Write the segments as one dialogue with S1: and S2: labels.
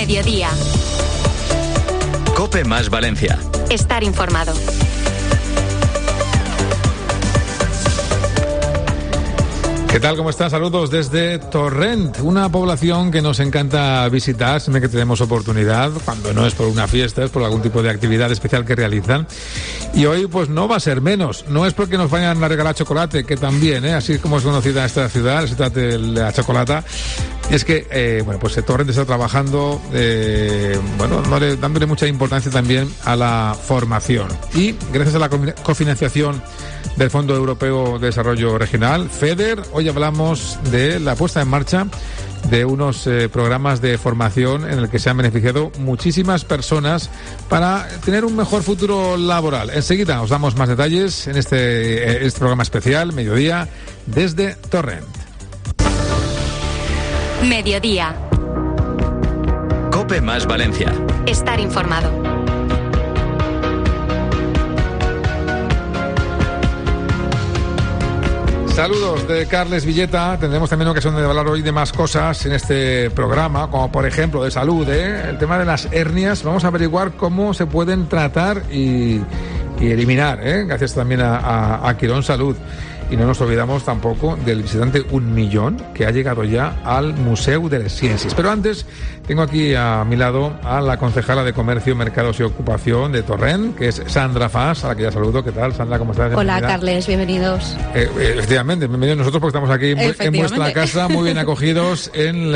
S1: Mediodía.
S2: COPE más Valencia.
S1: Estar informado.
S3: ¿Qué tal? ¿Cómo están? Saludos desde Torrent, una población que nos encanta visitar siempre que tenemos oportunidad, cuando no es por una fiesta, es por algún tipo de actividad especial que realizan. Y hoy pues no va a ser menos, no es porque nos vayan a regalar chocolate, que también, así como es conocida esta ciudad, la ciudad de la chocolata, es que, Torrent está trabajando, dándole mucha importancia también a la formación. Y gracias a la cofinanciación del Fondo Europeo de Desarrollo Regional, FEDER, hoy hablamos de la puesta en marcha de unos programas de formación en el que se han beneficiado muchísimas personas para tener un mejor futuro laboral. Enseguida os damos más detalles en este programa especial, Mediodía, desde Torrent.
S1: Mediodía.
S2: COPE más Valencia.
S1: Estar informado.
S3: Saludos de Carles Villeta. Tendremos también ocasión de hablar hoy de más cosas en este programa, como por ejemplo de salud, el tema de las hernias. Vamos a averiguar cómo se pueden tratar y eliminar, gracias también a Quirón Salud. Y no nos olvidamos tampoco del visitante 1 millón que ha llegado ya al Museu de les Ciencias. Pero antes, tengo aquí a mi lado a la concejala de Comercio, Mercados y Ocupación de Torrent, que es Sandra Fas, a la que ya saludo. ¿Qué tal, Sandra? ¿Cómo estás?
S4: Hola, Carles, bienvenidos.
S3: Efectivamente, bienvenidos nosotros porque estamos aquí en vuestra casa, muy bien acogidos en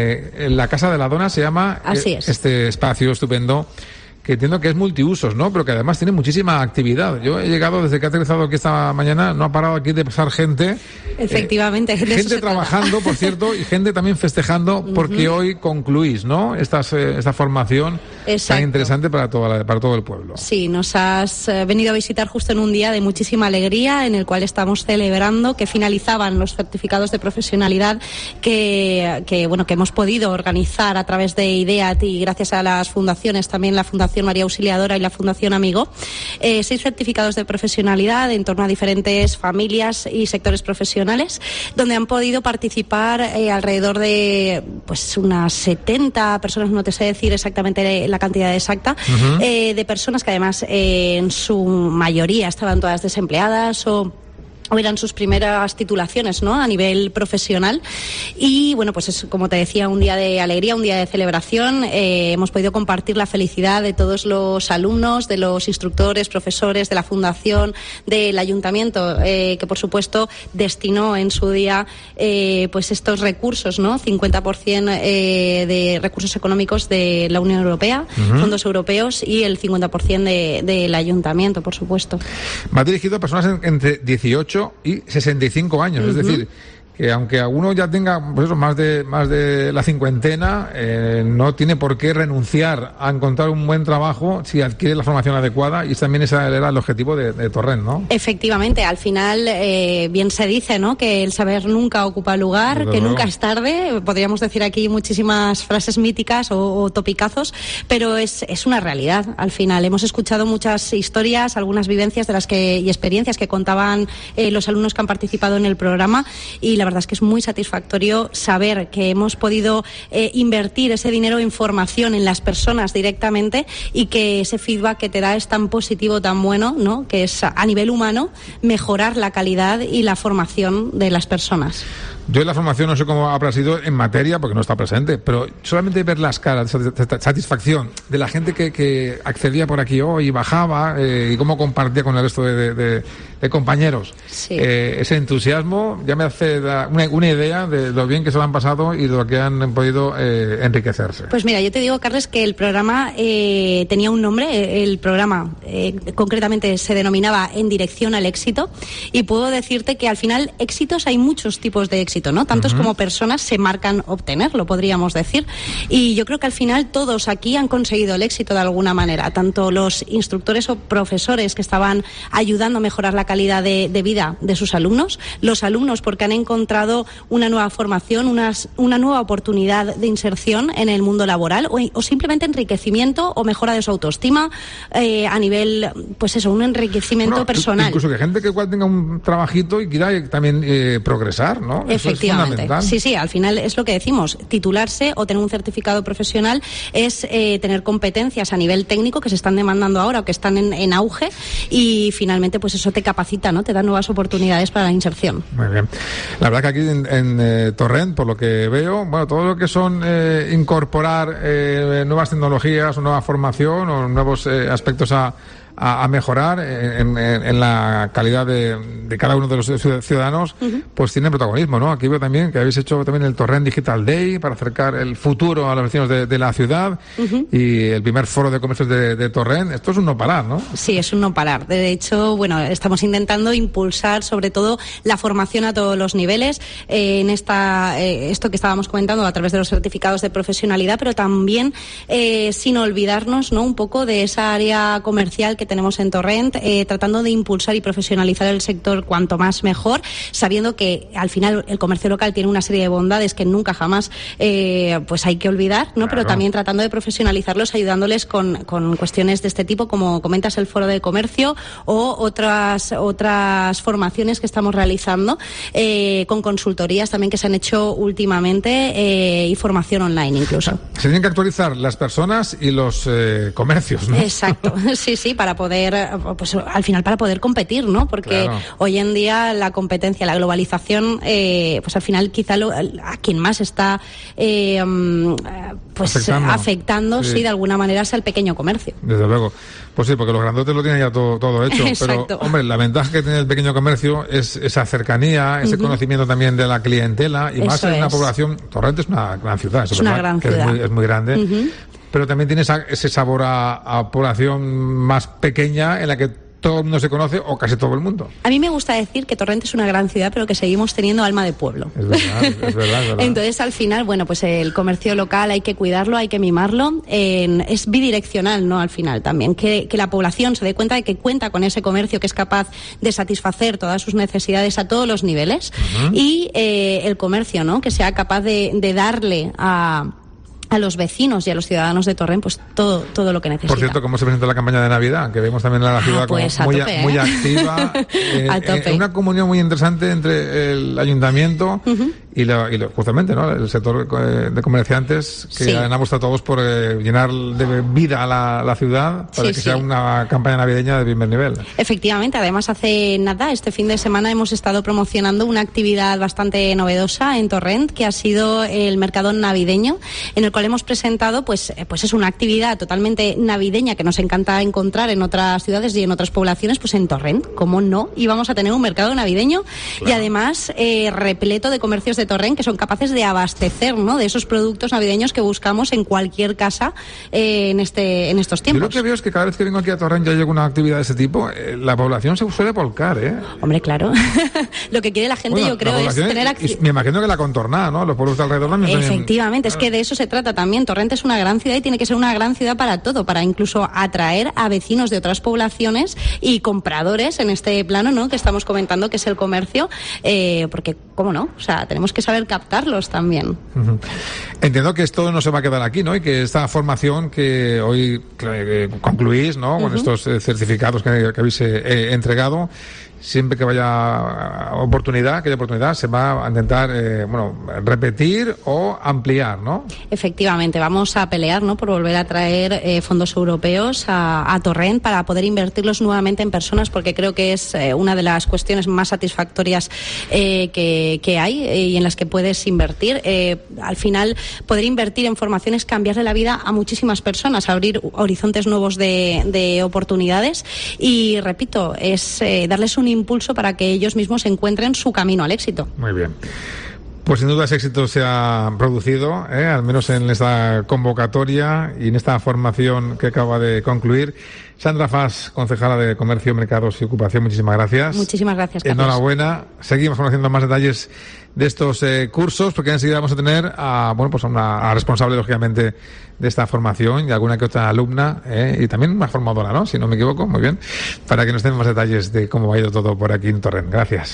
S3: la Casa de la Dona, se llama.
S4: Así es.
S3: Este espacio estupendo, que entiendo que es multiusos, ¿no? Pero que además tiene muchísima actividad. Yo he llegado, desde que he aterrizado aquí esta mañana, no ha parado aquí de pasar gente.
S4: Efectivamente.
S3: Gente trabajando, por cierto, y gente también festejando, porque hoy concluís, ¿no? Esta formación. Exacto. Tan interesante para todo el pueblo.
S4: Sí, nos has venido a visitar justo en un día de muchísima alegría, en el cual estamos celebrando que finalizaban los certificados de profesionalidad que hemos podido organizar a través de IDEAT y gracias a las fundaciones, también la Fundación María Auxiliadora y la Fundación Amigo, 6 certificados de profesionalidad en torno a diferentes familias y sectores profesionales, donde han podido participar alrededor de unas 70 personas, no te sé decir exactamente la cantidad exacta, de personas que además en su mayoría estaban todas desempleadas o eran sus primeras titulaciones, ¿no?, a nivel profesional. Y es, como te decía, un día de alegría, un día de celebración. Hemos podido compartir la felicidad de todos los alumnos, de los instructores, profesores, de la fundación, del ayuntamiento, que por supuesto destinó en su día estos recursos, ¿no?, 50% de recursos económicos de la Unión Europea, fondos europeos, y el 50% del ayuntamiento, por supuesto.
S3: Va dirigido a personas entre 18 y 65 años, es decir, que aunque alguno ya tenga más de la cincuentena, no tiene por qué renunciar a encontrar un buen trabajo si adquiere la formación adecuada, y también ese era el objetivo de Torrent, ¿no?
S4: Efectivamente, al final bien se dice, ¿no?, que el saber nunca ocupa lugar, que nunca es tarde. Podríamos decir aquí muchísimas frases míticas o topicazos, pero es una realidad. Al final hemos escuchado muchas historias, algunas vivencias y experiencias que contaban los alumnos que han participado en el programa, y la verdad es que es muy satisfactorio saber que hemos podido invertir ese dinero en formación en las personas directamente, y que ese feedback que te da es tan positivo, tan bueno, ¿no?, que es a nivel humano mejorar la calidad y la formación de las personas.
S3: Yo en la formación no sé cómo habrá sido en materia, porque no está presente, pero solamente ver las caras de satisfacción de la gente que accedía por aquí hoy y bajaba, y cómo compartía con el resto de compañeros. Sí. Ese entusiasmo ya me hace una idea de lo bien que se lo han pasado y de lo que han podido enriquecerse.
S4: Pues mira, yo te digo, Carles, que el programa tenía un nombre. El programa concretamente se denominaba En Dirección al Éxito, y puedo decirte que al final éxitos, hay muchos tipos de éxito, ¿no? Tantos como personas se marcan obtenerlo, podríamos decir. Y yo creo que al final todos aquí han conseguido el éxito de alguna manera, tanto los instructores o profesores que estaban ayudando a mejorar la calidad de vida de sus alumnos, los alumnos porque han encontrado una nueva formación, una nueva oportunidad de inserción en el mundo laboral, o simplemente enriquecimiento o mejora de su autoestima a nivel, un enriquecimiento personal.
S3: Incluso que gente que igual tenga un trabajito y quiera también progresar, ¿no?
S4: Efectivamente.
S3: Es
S4: Sí, al final es lo que decimos. Titularse o tener un certificado profesional es tener competencias a nivel técnico que se están demandando ahora o que están en auge, y finalmente pues eso te capacita, ¿no? Te da nuevas oportunidades para la inserción.
S3: Muy bien. La verdad que aquí en Torrent, por lo que veo, bueno, todo lo que son incorporar nuevas tecnologías o nueva formación o nuevos aspectos a mejorar en la calidad de cada uno de los ciudadanos, pues tiene protagonismo, ¿no? Aquí veo también que habéis hecho también el Torrent Digital Day para acercar el futuro a los vecinos de la ciudad, y el primer foro de comercios de Torrent. Esto es un no parar, ¿no?
S4: Sí, es un no parar. De hecho, bueno, estamos intentando impulsar sobre todo la formación a todos los niveles en esto que estábamos comentando a través de los certificados de profesionalidad, pero también sin olvidarnos, ¿no?, un poco de esa área comercial que tenemos en Torrent, tratando de impulsar y profesionalizar el sector cuanto más mejor, sabiendo que al final el comercio local tiene una serie de bondades que nunca jamás pues hay que olvidar, ¿no? Claro. Pero también tratando de profesionalizarlos, ayudándoles con cuestiones de este tipo, como comentas, el foro de comercio o otras formaciones que estamos realizando, con consultorías también que se han hecho últimamente, y formación online incluso.
S3: Se tienen que actualizar las personas y los comercios, ¿no?
S4: Exacto, sí, para poder, pues al final para poder competir, ¿no? Porque claro, hoy en día la competencia, la globalización, pues al final quizá a quien más está pues afectando, sí, de alguna manera es el pequeño comercio.
S3: Desde luego. Pues sí, porque los grandotes lo tienen ya todo hecho.
S4: Exacto.
S3: Pero, hombre, la ventaja que tiene el pequeño comercio es esa cercanía, ese conocimiento también de la clientela, y más en una población. Torrent es una gran ciudad,
S4: es una gran ciudad.
S3: Es muy grande. Pero también tiene ese sabor a población más pequeña en la que todo el mundo se conoce, o casi todo el mundo.
S4: A mí me gusta decir que Torrent es una gran ciudad, pero que seguimos teniendo alma de pueblo.
S3: Es verdad.
S4: Entonces, al final, bueno, pues el comercio local hay que cuidarlo, hay que mimarlo. Es bidireccional, ¿no? Al final también. Que la población se dé cuenta de que cuenta con ese comercio que es capaz de satisfacer todas sus necesidades a todos los niveles. Y el comercio, ¿no? Que sea capaz de darle a los vecinos y a los ciudadanos de Torrent pues todo lo que necesitan.
S3: Por cierto, ¿cómo se presenta la campaña de Navidad? Que vemos también a la ciudad
S4: pues
S3: como
S4: tope,
S3: muy activa.
S4: A tope.
S3: Una comunión muy interesante entre el ayuntamiento y justamente, ¿no?, el sector de comerciantes, que han apostado todos por llenar de vida a la ciudad para que sea una campaña navideña de primer nivel.
S4: Efectivamente, además hace nada, este fin de semana hemos estado promocionando una actividad bastante novedosa en Torrent, que ha sido el mercado navideño, en el cual hemos presentado, pues es una actividad totalmente navideña que nos encanta encontrar en otras ciudades y en otras poblaciones, pues en Torrent, ¿cómo no? Y vamos a tener un mercado navideño, claro, y además repleto de comercios de Torrent que son capaces de abastecer, ¿no?, de esos productos navideños que buscamos en cualquier casa en estos tiempos.
S3: Yo lo que veo es que cada vez que vengo aquí a Torrent ya llega una actividad de ese tipo, la población se suele volcar, ¿eh?
S4: Hombre, claro. Lo que quiere la gente, yo creo, es tener acceso.
S3: Me imagino que la contornada, ¿no? Los pueblos de alrededor también.
S4: Efectivamente, es que de eso se trata también. Torrent es una gran ciudad y tiene que ser una gran ciudad para todo, para incluso atraer a vecinos de otras poblaciones y compradores en este plano, ¿no?, que estamos comentando, que es el comercio, porque, ¿cómo no? O sea, tenemos que saber captarlos también.
S3: Entiendo que esto no se va a quedar aquí, ¿no? Y que esta formación que hoy concluís, ¿no?, con estos certificados que habéis entregado, siempre que haya oportunidad, se va a intentar repetir o ampliar, ¿no?
S4: Efectivamente, vamos a pelear, ¿no?, por volver a traer fondos europeos a Torrent para poder invertirlos nuevamente en personas, porque creo que es una de las cuestiones más satisfactorias que hay y en las que puedes invertir. Al final, poder invertir en formación es cambiarle la vida a muchísimas personas, abrir horizontes nuevos de oportunidades y, repito, es darles un impulso para que ellos mismos encuentren su camino al éxito.
S3: Muy bien. Pues sin duda ese éxito se ha producido, al menos en esta convocatoria y en esta formación que acaba de concluir. Sandra Fass, concejala de Comercio, Mercados y Ocupación, muchísimas gracias.
S4: Muchísimas gracias, Carlos.
S3: Enhorabuena. Seguimos conociendo más detalles de estos cursos, porque enseguida vamos a tener a una responsable, lógicamente, de esta formación y alguna que otra alumna, y también una formadora, ¿no?, si no me equivoco. Muy bien. Para que nos den más detalles de cómo ha ido todo por aquí en Torrent. Gracias.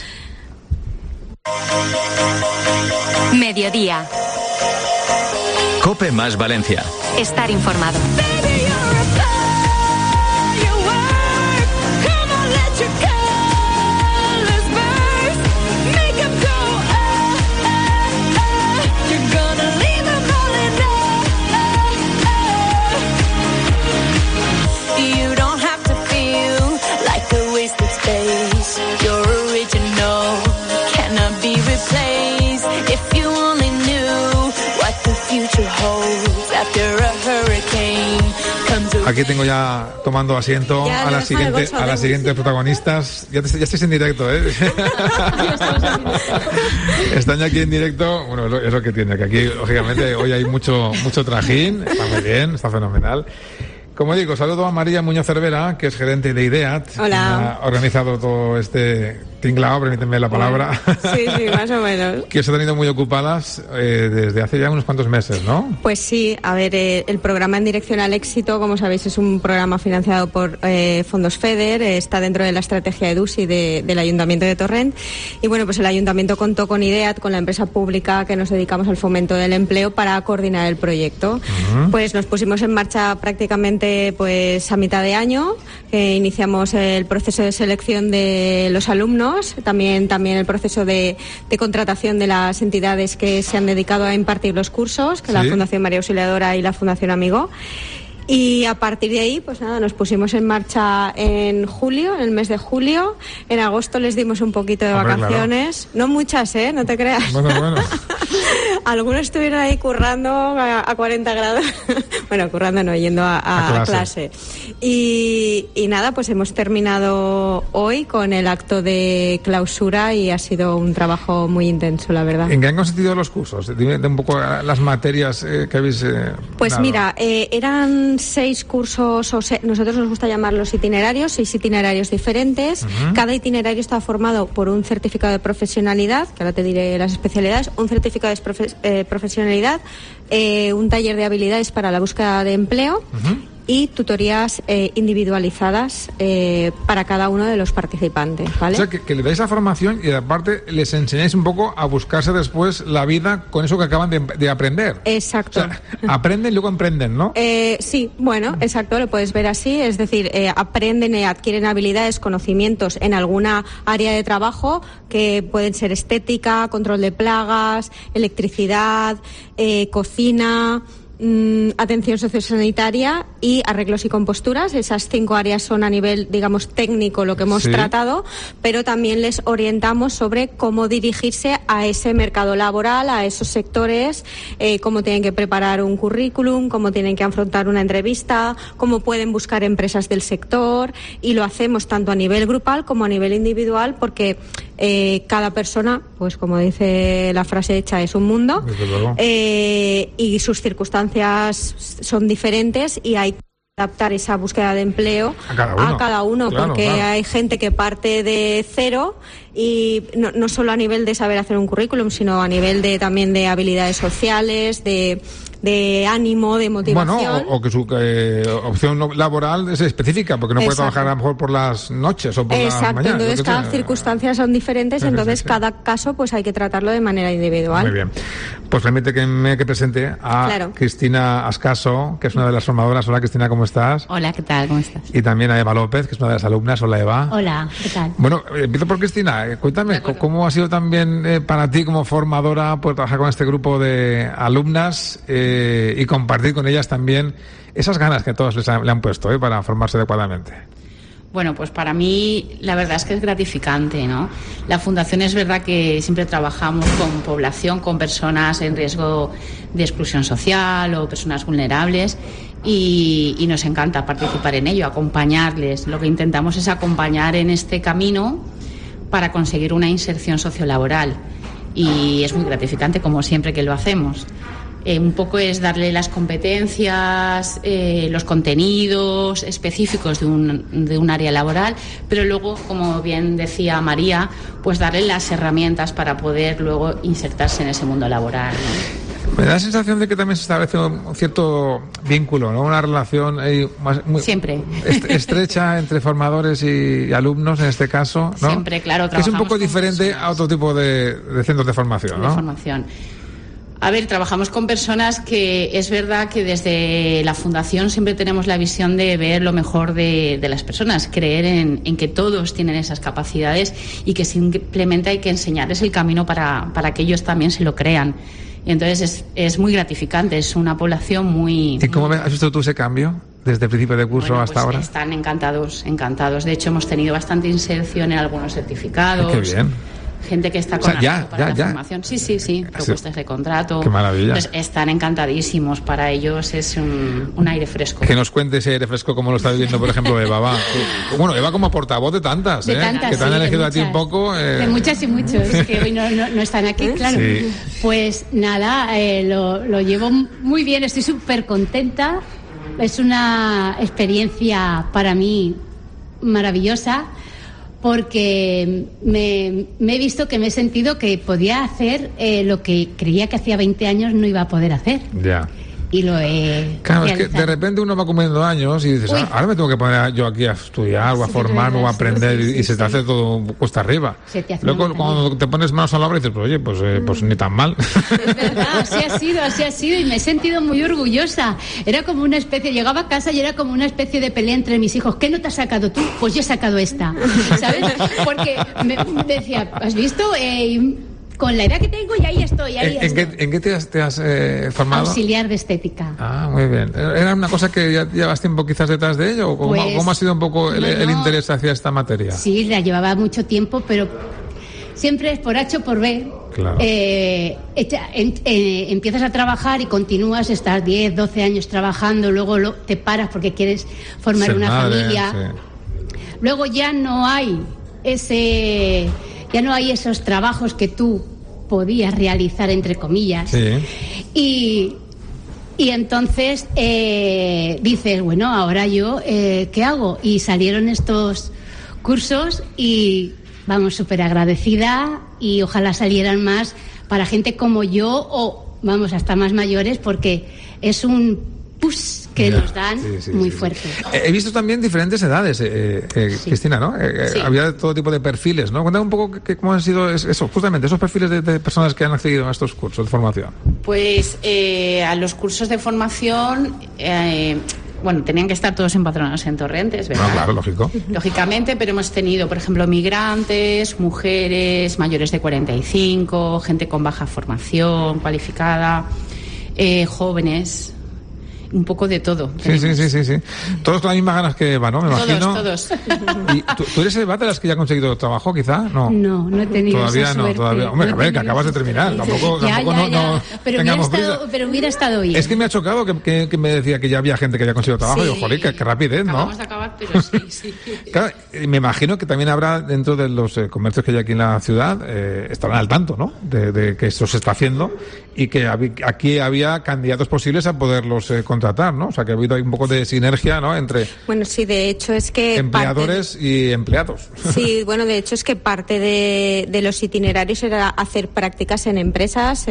S1: Mediodía.
S2: COPE más Valencia.
S1: Estar informado.
S5: replace. If you only knew what the future holds after a hurricane comes around.
S3: Aquí tengo ya tomando asiento
S4: Ya,
S3: a las siguientes protagonistas. Ya estáis en directo, ¿eh? Están ya aquí en directo. Bueno, es lo que tiene, que aquí, lógicamente, hoy hay mucho trajín. Está muy bien, está fenomenal. Como digo, saludo a María Muñoz Cervera, que es gerente de IDEAT.
S4: Hola.
S3: Ha organizado todo este tinglao, permítanme la palabra.
S4: Sí, más o menos.
S3: Que os ha tenido muy ocupadas desde hace ya unos cuantos meses, ¿no?
S4: Pues sí, a ver, el programa En Dirección al Éxito, como sabéis, es un programa financiado por fondos FEDER, está dentro de la estrategia EDUSI del Ayuntamiento de Torrent. Y bueno, pues el Ayuntamiento contó con IDEAT, con la empresa pública que nos dedicamos al fomento del empleo, para coordinar el proyecto. Pues nos pusimos en marcha prácticamente pues a mitad de año, que iniciamos el proceso de selección de los alumnos, también el proceso de contratación de las entidades que se han dedicado a impartir los cursos, que la Fundación María Auxiliadora y la Fundación Amigo. Y a partir de ahí, pues nada, nos pusimos en marcha en julio, en el mes de julio. En agosto les dimos un poquito de vacaciones. Claro. No muchas, no te creas.
S3: Bueno.
S4: Algunos estuvieron ahí currando a 40 grados. Bueno, currando no, yendo a clase. Y nada, pues hemos terminado hoy con el acto de clausura y ha sido un trabajo muy intenso, la verdad.
S3: ¿En qué han consistido los cursos? Dime un poco las materias que habéis
S4: Pues
S3: dado.
S4: Mira, eran 6 cursos, nosotros nos gusta llamarlos itinerarios, 6 itinerarios diferentes. Cada itinerario está formado por un certificado de profesionalidad, que ahora te diré las especialidades, un certificado de profesionalidad, un taller de habilidades para la búsqueda de empleo y tutorías individualizadas para cada uno de los participantes, ¿vale?
S3: O sea, que le dais la formación y aparte les enseñáis un poco a buscarse después la vida con eso que acaban de aprender.
S4: Exacto.
S3: O sea, aprenden y luego emprenden, ¿no?
S4: Sí, bueno, exacto, lo puedes ver así, es decir, aprenden y adquieren habilidades, conocimientos en alguna área de trabajo que pueden ser estética, control de plagas, electricidad, cocina, atención sociosanitaria y arreglos y composturas. Esas 5 áreas son a nivel, digamos, técnico lo que hemos tratado, pero también les orientamos sobre cómo dirigirse a ese mercado laboral, a esos sectores, cómo tienen que preparar un currículum, cómo tienen que afrontar una entrevista, cómo pueden buscar empresas del sector, y lo hacemos tanto a nivel grupal como a nivel individual, porque cada persona, pues como dice la frase hecha, es un mundo, y sus circunstancias son diferentes y hay que adaptar esa búsqueda de empleo a cada uno, claro, porque hay gente que parte de cero y no solo a nivel de saber hacer un currículum, sino a nivel también de habilidades sociales, de ánimo, de motivación.
S3: Bueno, o que su opción laboral es específica, porque no puede trabajar a lo mejor por las noches o por las mañanas.
S4: Entonces cada circunstancias son diferentes, entonces cada caso pues hay que tratarlo de manera individual.
S3: Muy bien. Pues permite que presente a Cristina Ascaso, que es una de las formadoras. Hola, Cristina, ¿cómo estás?
S6: Hola, ¿qué tal? ¿Cómo estás?
S3: Y también a Eva López, que es una de las alumnas. Hola, Eva.
S6: Hola, ¿qué tal?
S3: Bueno, empiezo por Cristina. Cuéntame, ¿cómo ha sido también para ti como formadora poder trabajar con este grupo de alumnas y compartir con ellas también esas ganas que todos le han puesto para formarse adecuadamente?
S6: Bueno, pues para mí la verdad es que es gratificante, ¿no? La Fundación es verdad que siempre trabajamos con población, con personas en riesgo de exclusión social o personas vulnerables, y nos encanta participar en ello, acompañarles. Lo que intentamos es acompañar en este camino para conseguir una inserción sociolaboral, y es muy gratificante, como siempre que lo hacemos. Un poco es darle las competencias, los contenidos específicos de un área laboral, pero luego, como bien decía María, pues darle las herramientas para poder luego insertarse en ese mundo laboral, ¿no?
S3: Me da la sensación de que también se establece un cierto vínculo, ¿no? Una relación muy
S6: siempre
S3: estrecha entre formadores y alumnos, en este caso, ¿no?
S6: Siempre, claro.
S3: Que es un poco diferente a otro tipo de centros de formación, ¿no?
S6: De formación. A ver, trabajamos con personas que es verdad que desde la Fundación siempre tenemos la visión de ver lo mejor de las personas, creer en que todos tienen esas capacidades y que simplemente hay que enseñarles el camino para que ellos también se lo crean. Y entonces es muy gratificante, es una población muy...
S3: ¿Y cómo has visto tú ese cambio desde el principio de curso hasta ahora?
S6: Están encantados. De hecho, hemos tenido bastante inserción en algunos certificados.
S3: Qué bien.
S6: gente que está con
S3: ya.
S6: formación. Sí, propuestas de contrato.
S3: Qué maravilla.
S6: Entonces, están encantadísimos. Para ellos es un aire fresco.
S3: Que nos cuente ese aire fresco como lo está viviendo, por ejemplo, Eva. Bueno, Eva como portavoz de tantas,
S7: de tantas,
S3: que te han
S7: sí,
S3: elegido a ti un poco.
S7: De muchas y muchos, que hoy no están aquí, claro.
S3: Sí.
S7: Pues nada, lo llevo muy bien, estoy súper contenta. Es una experiencia para mí maravillosa, porque me he visto que me he sentido que podía hacer lo que creía que hacía 20 años no iba a poder hacer.
S3: Ya.
S7: Y lo he
S3: Claro,
S7: realizado.
S3: es que de repente uno va cumpliendo años y dices, ahora me tengo que poner yo aquí a estudiar o a formarme o a aprender, y se te hace todo cuesta arriba. Luego cuando te pones manos a la obra dices, pues oye, pues ni tan mal.
S7: Es verdad, así ha sido y me he sentido muy orgullosa. Era como una especie, llegaba a casa y era como una especie de pelea entre mis hijos. ¿Qué nota has sacado tú? Pues yo he sacado esta, ¿sabes? Porque me decía, ¿has visto? Con la edad que tengo y ahí estoy.
S3: ¿En qué te has formado?
S7: Auxiliar de estética.
S3: Ah, muy bien. ¿Era una cosa que ya llevas tiempo quizás detrás de ello? ¿O cómo ha sido un poco el interés hacia esta materia?
S7: Sí, la llevaba mucho tiempo, pero siempre es por H o por B.
S3: Claro.
S7: Empiezas a trabajar y continúas, estás 10, 12 años trabajando, luego te paras porque quieres formar
S3: Ser
S7: una
S3: madre,
S7: familia.
S3: Sí.
S7: Luego ya no hay esos trabajos que tú podías realizar, entre comillas.
S3: Sí.
S7: Y entonces dices, bueno, ahora yo, ¿qué hago? Y salieron estos cursos y vamos, súper agradecida, y ojalá salieran más para gente como yo o, vamos, hasta más mayores, porque es un push que nos dan muy fuerte.
S3: He visto también diferentes edades, Cristina, ¿no? Había todo tipo de perfiles, ¿no? Cuéntame un poco cómo han sido justamente esos perfiles de personas que han accedido a estos cursos de formación.
S6: Pues a los cursos de formación, tenían que estar todos empadronados en Torrentes, ¿verdad?
S3: No, claro, lógico.
S6: Lógicamente, pero hemos tenido, por ejemplo, migrantes, mujeres, mayores de 45, gente con baja formación cualificada, jóvenes. Un poco de todo.
S3: Sí. Todos con las mismas ganas que Eva, ¿no? Me imagino.
S6: Todos.
S3: ¿Y tú eres Eva de las que ya ha conseguido trabajo, quizá? No
S7: he tenido
S3: todavía
S7: esa
S3: no,
S7: suerte.
S3: todavía. Hombre, a ver, que acabas de terminar. Tampoco no
S7: pero
S3: tengamos prisa.
S7: Pero hubiera estado bien.
S3: Es que me ha chocado que me decía que ya había gente que ya ha conseguido trabajo. Y digo, joder, qué rapidez, ¿no?
S6: Acabamos de acabar, pero sí.
S3: Claro, me imagino que también habrá dentro de los comercios que hay aquí en la ciudad, estarán al tanto, ¿no? De que esto se está haciendo y que aquí había candidatos posibles a poderlos contratar, ¿no? O sea, que ha habido un poco de sinergia, ¿no? Entre
S8: sí, de hecho es que
S3: empleadores y empleados.
S8: Sí, de hecho es que parte de los itinerarios era hacer prácticas en empresas,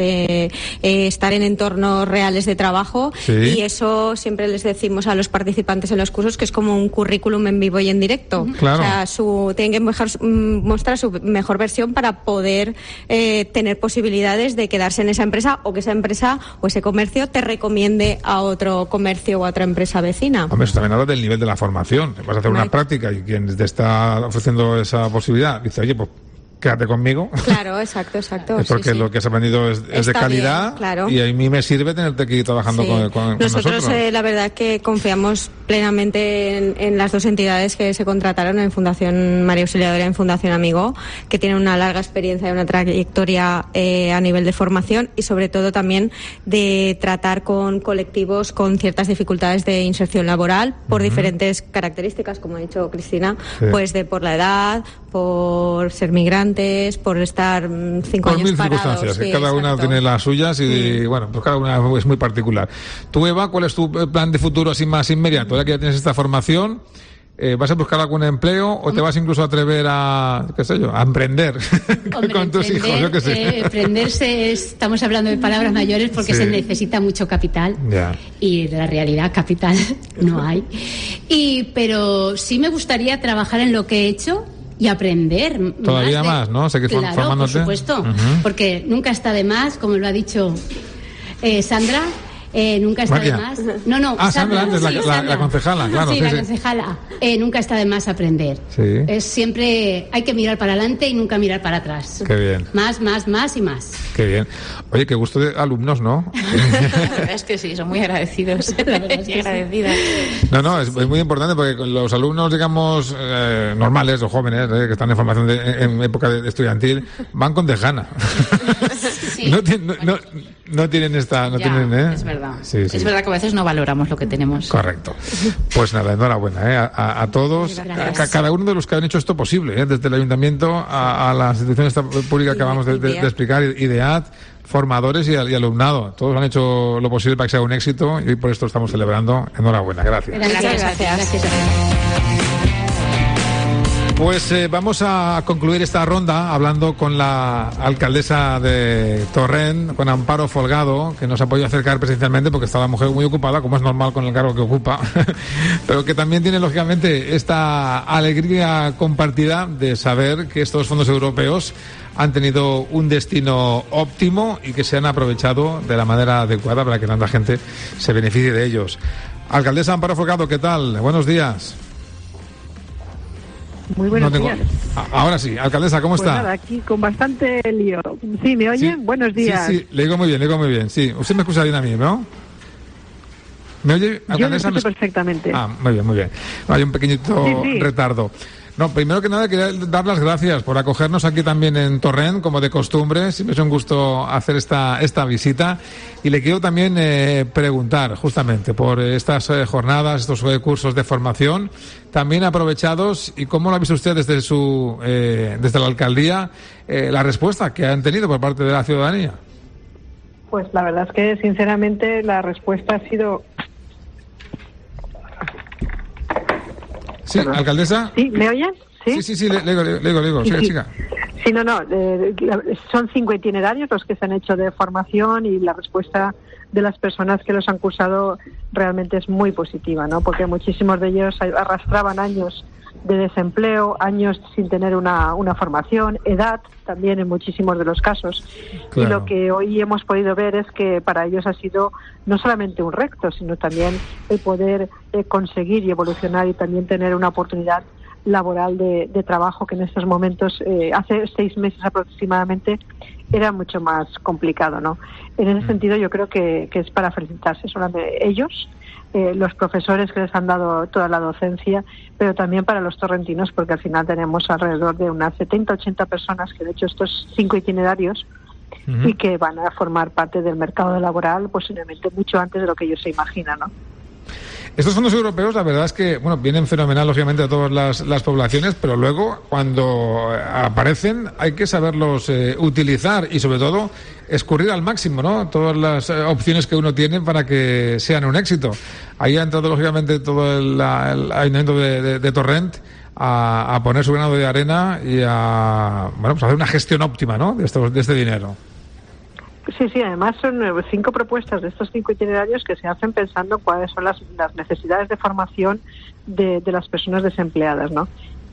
S8: estar en entornos reales de trabajo, y eso siempre les decimos a los participantes en los cursos que es como un currículum en vivo y en directo.
S3: Claro.
S8: O sea, tienen que mostrar su mejor versión para poder tener posibilidades de quedarse en esa empresa, o que esa empresa o ese comercio te recomiende a otro comercio o a otra empresa vecina.
S3: Hombre, eso también habla del nivel de la formación. Vas a hacer una práctica y quien te está ofreciendo esa posibilidad dice, oye, pues quédate conmigo.
S8: Claro, exacto.
S3: Es porque lo que has aprendido es de calidad, bien, claro. Y a mí me sirve tenerte que ir trabajando con nosotros.
S8: La verdad que confiamos plenamente en las dos entidades que se contrataron, en Fundación María Auxiliadora y en Fundación Amigo, que tienen una larga experiencia y una trayectoria a nivel de formación, y sobre todo también de tratar con colectivos con ciertas dificultades de inserción laboral por diferentes características, como ha dicho Cristina, pues por la edad, por ser migrantes, por estar 5 años parados. Por mil circunstancias,
S3: que cada una tiene las suyas y pues cada una es muy particular. Tú, Eva, ¿cuál es tu plan de futuro así más inmediato? Ahora que ya tienes esta formación, ¿vas a buscar algún empleo o te vas incluso a atrever a emprender con tus hijos? Yo qué sé.
S7: Emprenderse, estamos hablando de palabras mayores porque se necesita mucho capital, y en la realidad capital no hay. Pero sí me gustaría trabajar en lo que he hecho y aprender
S3: todavía más, ¿no? Seguir formándote.
S7: Por supuesto, porque nunca está de más, como lo ha dicho Sandra, Nunca está
S3: María.
S7: de más. No.
S3: Sandra, antes la concejala, claro.
S7: Sí, la concejala. Nunca está de más aprender.
S3: Sí.
S7: Es siempre, hay que mirar para adelante y nunca mirar para atrás.
S3: Qué bien.
S7: Más y más.
S3: Qué bien. Oye, qué gusto de alumnos, ¿no?
S6: La verdad es que sí, son muy agradecidos. La verdad es que agradecidas.
S3: No, es muy importante porque los alumnos, digamos, normales o jóvenes, que están en formación en época de estudiantil, van con tejana.
S6: Sí.
S3: No tienen esta... No tienen,
S6: Es verdad.
S3: Sí.
S6: Es verdad que a veces no valoramos lo que tenemos.
S3: Correcto. Pues nada, enhorabuena a todos, a cada uno de los que han hecho esto posible, desde el ayuntamiento a las instituciones públicas que acabamos de explicar, IDEAT, formadores y alumnado. Todos han hecho lo posible para que sea un éxito y por esto estamos celebrando. Enhorabuena, gracias.
S7: Gracias.
S3: Pues vamos a concluir esta ronda hablando con la alcaldesa de Torrent, con Amparo Folgado, que nos ha podido acercar presencialmente porque está la mujer muy ocupada, como es normal con el cargo que ocupa, pero que también tiene lógicamente esta alegría compartida de saber que estos fondos europeos han tenido un destino óptimo y que se han aprovechado de la manera adecuada para que tanta gente se beneficie de ellos. Alcaldesa Amparo Folgado, ¿qué tal? Buenos días.
S9: Muy buenos días.
S3: Ahora sí, alcaldesa, ¿cómo está?
S9: Nada, aquí con bastante lío. ¿Sí, me oyen?
S3: Sí.
S9: Buenos días.
S3: Sí, le digo muy bien. Sí, usted me escucha bien a mí, ¿no? ¿Me oye, alcaldesa?
S9: Yo lo escucho perfectamente.
S3: Muy bien. Hay un pequeñito retardo. No, primero que nada quería dar las gracias por acogernos aquí también en Torrent, como de costumbre. Siempre es un gusto hacer esta visita. Y le quiero también preguntar justamente por estas jornadas, estos cursos de formación, también aprovechados, y cómo lo ha visto usted desde la alcaldía, la respuesta que han tenido por parte de la ciudadanía.
S9: Pues la verdad es que, sinceramente, la respuesta ha sido...
S3: Sí, perdón. ¿Alcaldesa?
S9: ¿Sí? ¿Me oyen?
S3: Sí, le digo, siga.
S9: Sí, son 5 itinerarios los que se han hecho de formación y la respuesta de las personas que los han cursado realmente es muy positiva, ¿no? Porque muchísimos de ellos arrastraban años de desempleo, años sin tener una formación, edad también en muchísimos de los casos. Claro. Y lo que hoy hemos podido ver es que para ellos ha sido no solamente un reto, sino también el poder conseguir y evolucionar y también tener una oportunidad laboral de trabajo que en estos momentos, hace 6 meses aproximadamente, era mucho más complicado, ¿no? En ese sentido yo creo que es para felicitarse solamente ellos, los profesores que les han dado toda la docencia, pero también para los torrentinos, porque al final tenemos alrededor de unas 70-80 personas que han hecho estos 5 itinerarios y que van a formar parte del mercado laboral posiblemente mucho antes de lo que ellos se imaginan, ¿no?
S3: Estos fondos europeos, la verdad es que, vienen fenomenal, lógicamente, a todas las poblaciones, pero luego, cuando aparecen, hay que saberlos utilizar y, sobre todo, escurrir al máximo, ¿no? Todas las opciones que uno tiene para que sean un éxito. Ahí ha entrado, lógicamente, todo el Ayuntamiento de Torrent a poner su grano de arena y a hacer una gestión óptima, ¿no? de este dinero.
S9: Sí, además son 5 propuestas de estos 5 itinerarios que se hacen pensando cuáles son las necesidades de formación de las personas desempleadas, ¿no?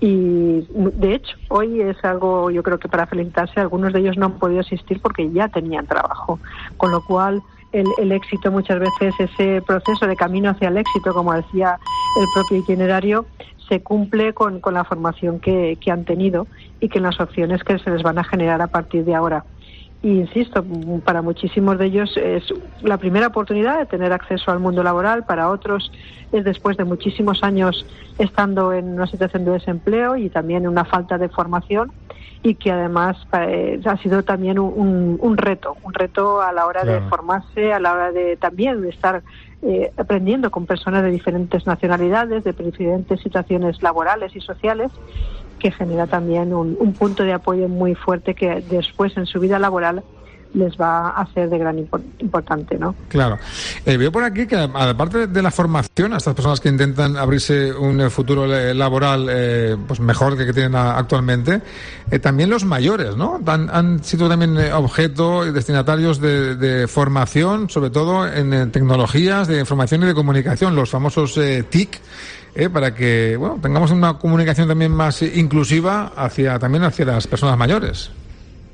S9: Y de hecho, hoy es algo, yo creo que para felicitarse, algunos de ellos no han podido asistir porque ya tenían trabajo, con lo cual el éxito muchas veces, ese proceso de camino hacia el éxito, como decía el propio itinerario, se cumple con la formación que han tenido y que en las opciones que se les van a generar a partir de ahora. Y insisto, para muchísimos de ellos es la primera oportunidad de tener acceso al mundo laboral, para otros es después de muchísimos años estando en una situación de desempleo y también una falta de formación, y que además ha sido también un reto a la hora de formarse, a la hora de también estar aprendiendo con personas de diferentes nacionalidades, de diferentes situaciones laborales y sociales, que genera también un punto de apoyo muy fuerte que después en su vida laboral les va a ser de gran importante, ¿no? Claro.
S3: Veo por aquí que, aparte de la formación a estas personas que intentan abrirse un futuro laboral pues mejor que tienen actualmente, también los mayores, ¿no? Han sido también objeto y destinatarios de formación, sobre todo en tecnologías de información y de comunicación, los famosos TIC, para que tengamos una comunicación también más inclusiva hacia las personas mayores.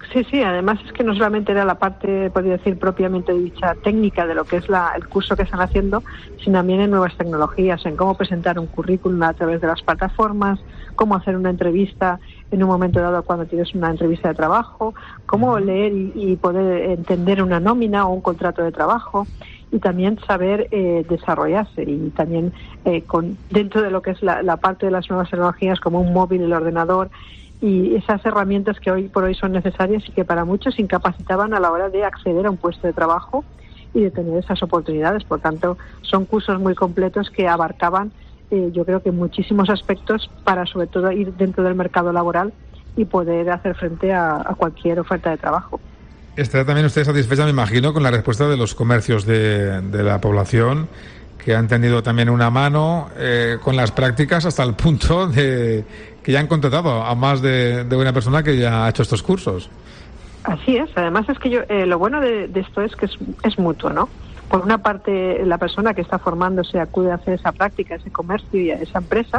S9: Sí, además es que no solamente era la parte, podría decir, propiamente dicha técnica de lo que es el curso que están haciendo, sino también en nuevas tecnologías, en cómo presentar un currículum a través de las plataformas, cómo hacer una entrevista en un momento dado cuando tienes una entrevista de trabajo, cómo leer y poder entender una nómina o un contrato de trabajo, y también saber desarrollarse, y también dentro de lo que es la parte de las nuevas tecnologías como un móvil, el ordenador, y esas herramientas que hoy por hoy son necesarias y que para muchos incapacitaban a la hora de acceder a un puesto de trabajo y de tener esas oportunidades. Por tanto, son cursos muy completos que abarcaban, yo creo que muchísimos aspectos para sobre todo ir dentro del mercado laboral y poder hacer frente a cualquier oferta de trabajo.
S3: ¿Está también usted satisfecha, me imagino, con la respuesta de los comercios de la población, que han tenido también una mano con las prácticas hasta el punto de que ya han contratado a más de una persona que ya ha hecho estos cursos?
S9: Así es. Además es que lo bueno de esto es que es mutuo, ¿no? Por una parte, la persona que está formándose acude a hacer esa práctica, ese comercio y a esa empresa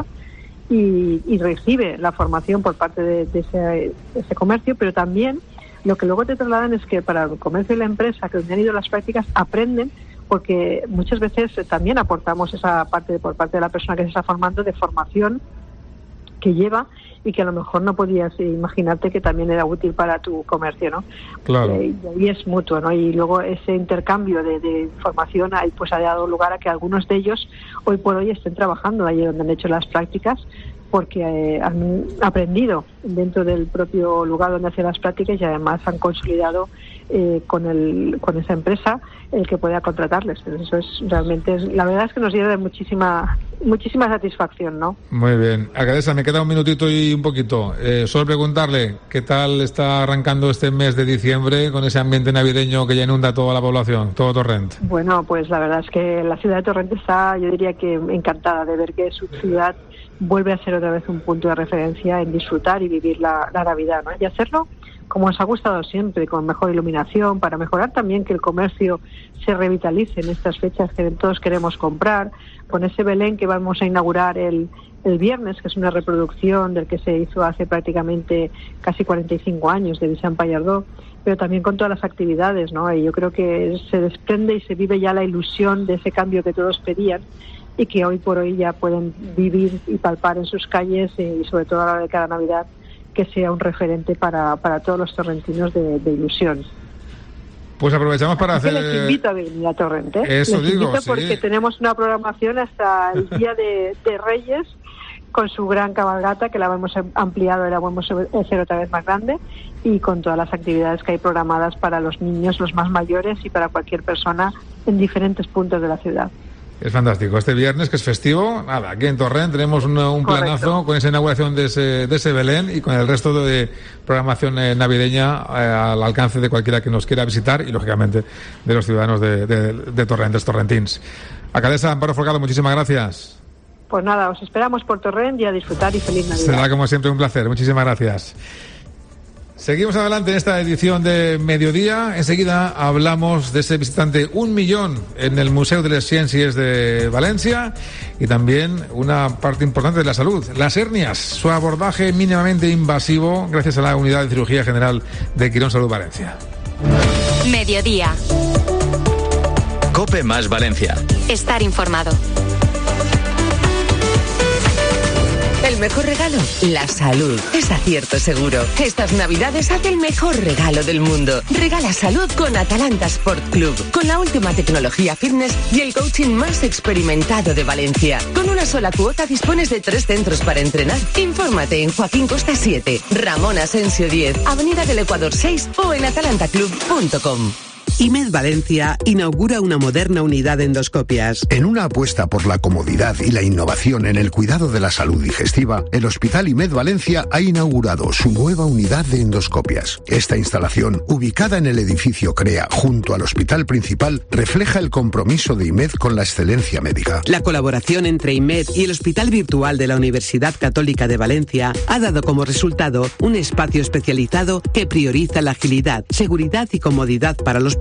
S9: y recibe la formación por parte de ese comercio, pero también lo que luego te trasladan es que para el comercio y la empresa que han ido a las prácticas aprenden, porque muchas veces también aportamos esa parte por parte de la persona que se está formando de formación que lleva y que a lo mejor no podías imaginarte que también era útil para tu comercio, ¿no?
S3: Claro.
S9: Y es mutuo, ¿no? Y luego ese intercambio de información pues ha dado lugar a que algunos de ellos hoy por hoy estén trabajando allí donde han hecho las prácticas, porque han aprendido dentro del propio lugar donde hacen las prácticas y además han consolidado con esa empresa el que pueda contratarles. Pero eso es realmente, la verdad es que nos lleva de muchísima satisfacción, ¿no?
S3: Muy bien. Alcaldesa, me queda un minutito y un poquito. Solo preguntarle qué tal está arrancando este mes de diciembre con ese ambiente navideño que ya inunda toda la población, todo Torrent.
S9: Bueno, pues la verdad es que la ciudad de Torrent está, yo diría que encantada de ver que su ciudad vuelve a ser otra vez un punto de referencia en disfrutar y vivir la Navidad, ¿no? Y hacerlo como nos ha gustado siempre, con mejor iluminación, para mejorar también que el comercio se revitalice en estas fechas que todos queremos comprar, con ese Belén que vamos a inaugurar el viernes, que es una reproducción del que se hizo hace prácticamente casi 45 años de Vicent Pallardó, pero también con todas las actividades, ¿no? Y yo creo que se desprende y se vive ya la ilusión de ese cambio que todos pedían y que hoy por hoy ya pueden vivir y palpar en sus calles, y sobre todo a la hora de cada Navidad, que sea un referente para todos los torrentinos de ilusión.
S3: Pues aprovechamos para hacer...
S9: Les invito a venir a Torrent, ¿eh?
S3: Eso
S9: les
S3: digo,
S9: invito
S3: sí.
S9: Porque tenemos una programación hasta el Día de Reyes, con su gran cabalgata, que la hemos ampliado y la vamos a hacer otra vez más grande, y con todas las actividades que hay programadas para los niños, los más mayores y para cualquier persona en diferentes puntos de la ciudad.
S3: Es fantástico. Este viernes, que es festivo, nada, aquí en Torrent tenemos un planazo con esa inauguración de ese Belén y con el resto de programación navideña al alcance de cualquiera que nos quiera visitar y, lógicamente, de los ciudadanos de Torrent, de torrentins. Alcaldesa Amparo Folgado, muchísimas gracias.
S9: Pues nada, os esperamos por Torrent y a disfrutar y feliz Navidad.
S3: Será, como siempre, un placer. Muchísimas gracias. Seguimos adelante en esta edición de Mediodía. Enseguida hablamos de ese visitante 1 millón en el Museo de les Ciències de Valencia y también una parte importante de la salud, las hernias, su abordaje mínimamente invasivo gracias a la Unidad de Cirugía General de Quirón Salud Valencia.
S1: Mediodía.
S2: COPE más Valencia.
S1: Estar informado.
S10: El mejor regalo, la salud. Es acierto seguro. Estas Navidades haz el mejor regalo del mundo. Regala salud con Atalanta Sport Club. Con la última tecnología fitness y el coaching más experimentado de Valencia. Con una sola cuota dispones de 3 centros para entrenar. Infórmate en Joaquín Costa 7, Ramón Asensio 10, Avenida del Ecuador 6 o en atalantaclub.com.
S11: IMED Valencia inaugura una moderna unidad de endoscopias.
S12: En una apuesta por la comodidad y la innovación en el cuidado de la salud digestiva, el Hospital IMED Valencia ha inaugurado su nueva unidad de endoscopias. Esta instalación, ubicada en el edificio CREA junto al hospital principal, refleja el compromiso de IMED con la excelencia médica.
S11: La colaboración entre IMED y el Hospital Virtual de la Universidad Católica de Valencia ha dado como resultado un espacio especializado que prioriza la agilidad, seguridad y comodidad para los pacientes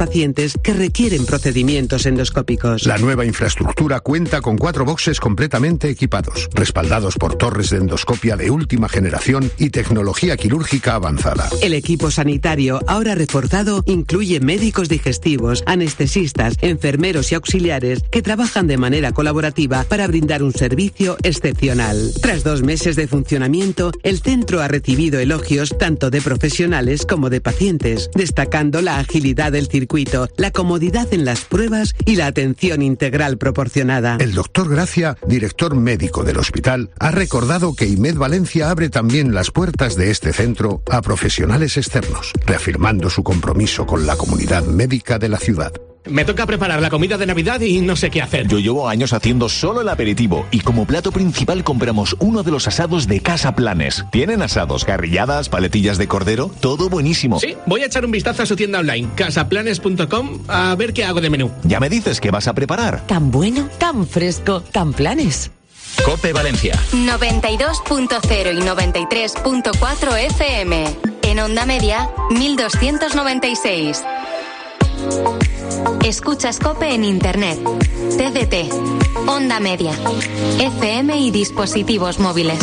S11: pacientes que requieren procedimientos endoscópicos.
S12: La nueva infraestructura cuenta con 4 boxes completamente equipados, respaldados por torres de endoscopia de última generación y tecnología quirúrgica avanzada.
S11: El equipo sanitario, ahora reforzado, incluye médicos digestivos, anestesistas, enfermeros y auxiliares que trabajan de manera colaborativa para brindar un servicio excepcional. Tras 2 meses de funcionamiento, el centro ha recibido elogios tanto de profesionales como de pacientes, destacando la agilidad del circuito, la comodidad en las pruebas y la atención integral proporcionada.
S12: El doctor Gracia, director médico del hospital, ha recordado que IMED Valencia abre también las puertas de este centro a profesionales externos, reafirmando su compromiso con la comunidad médica de la ciudad.
S13: Me toca preparar la comida de Navidad y no sé qué hacer.
S2: Yo llevo años haciendo solo el aperitivo y como plato principal compramos uno de los asados de Casa Planes. Tienen asados, carrilladas, paletillas de cordero, todo buenísimo.
S13: Sí, voy a echar un vistazo a su tienda online, casaplanes.com, a ver qué hago de menú.
S2: Ya me dices qué vas a preparar.
S10: Tan bueno, tan fresco, tan Planes.
S2: COPE Valencia.
S1: 92.0 y 93.4 FM. En onda media, 1296. Escuchas COPE en internet, TDT, onda media, FM y dispositivos móviles.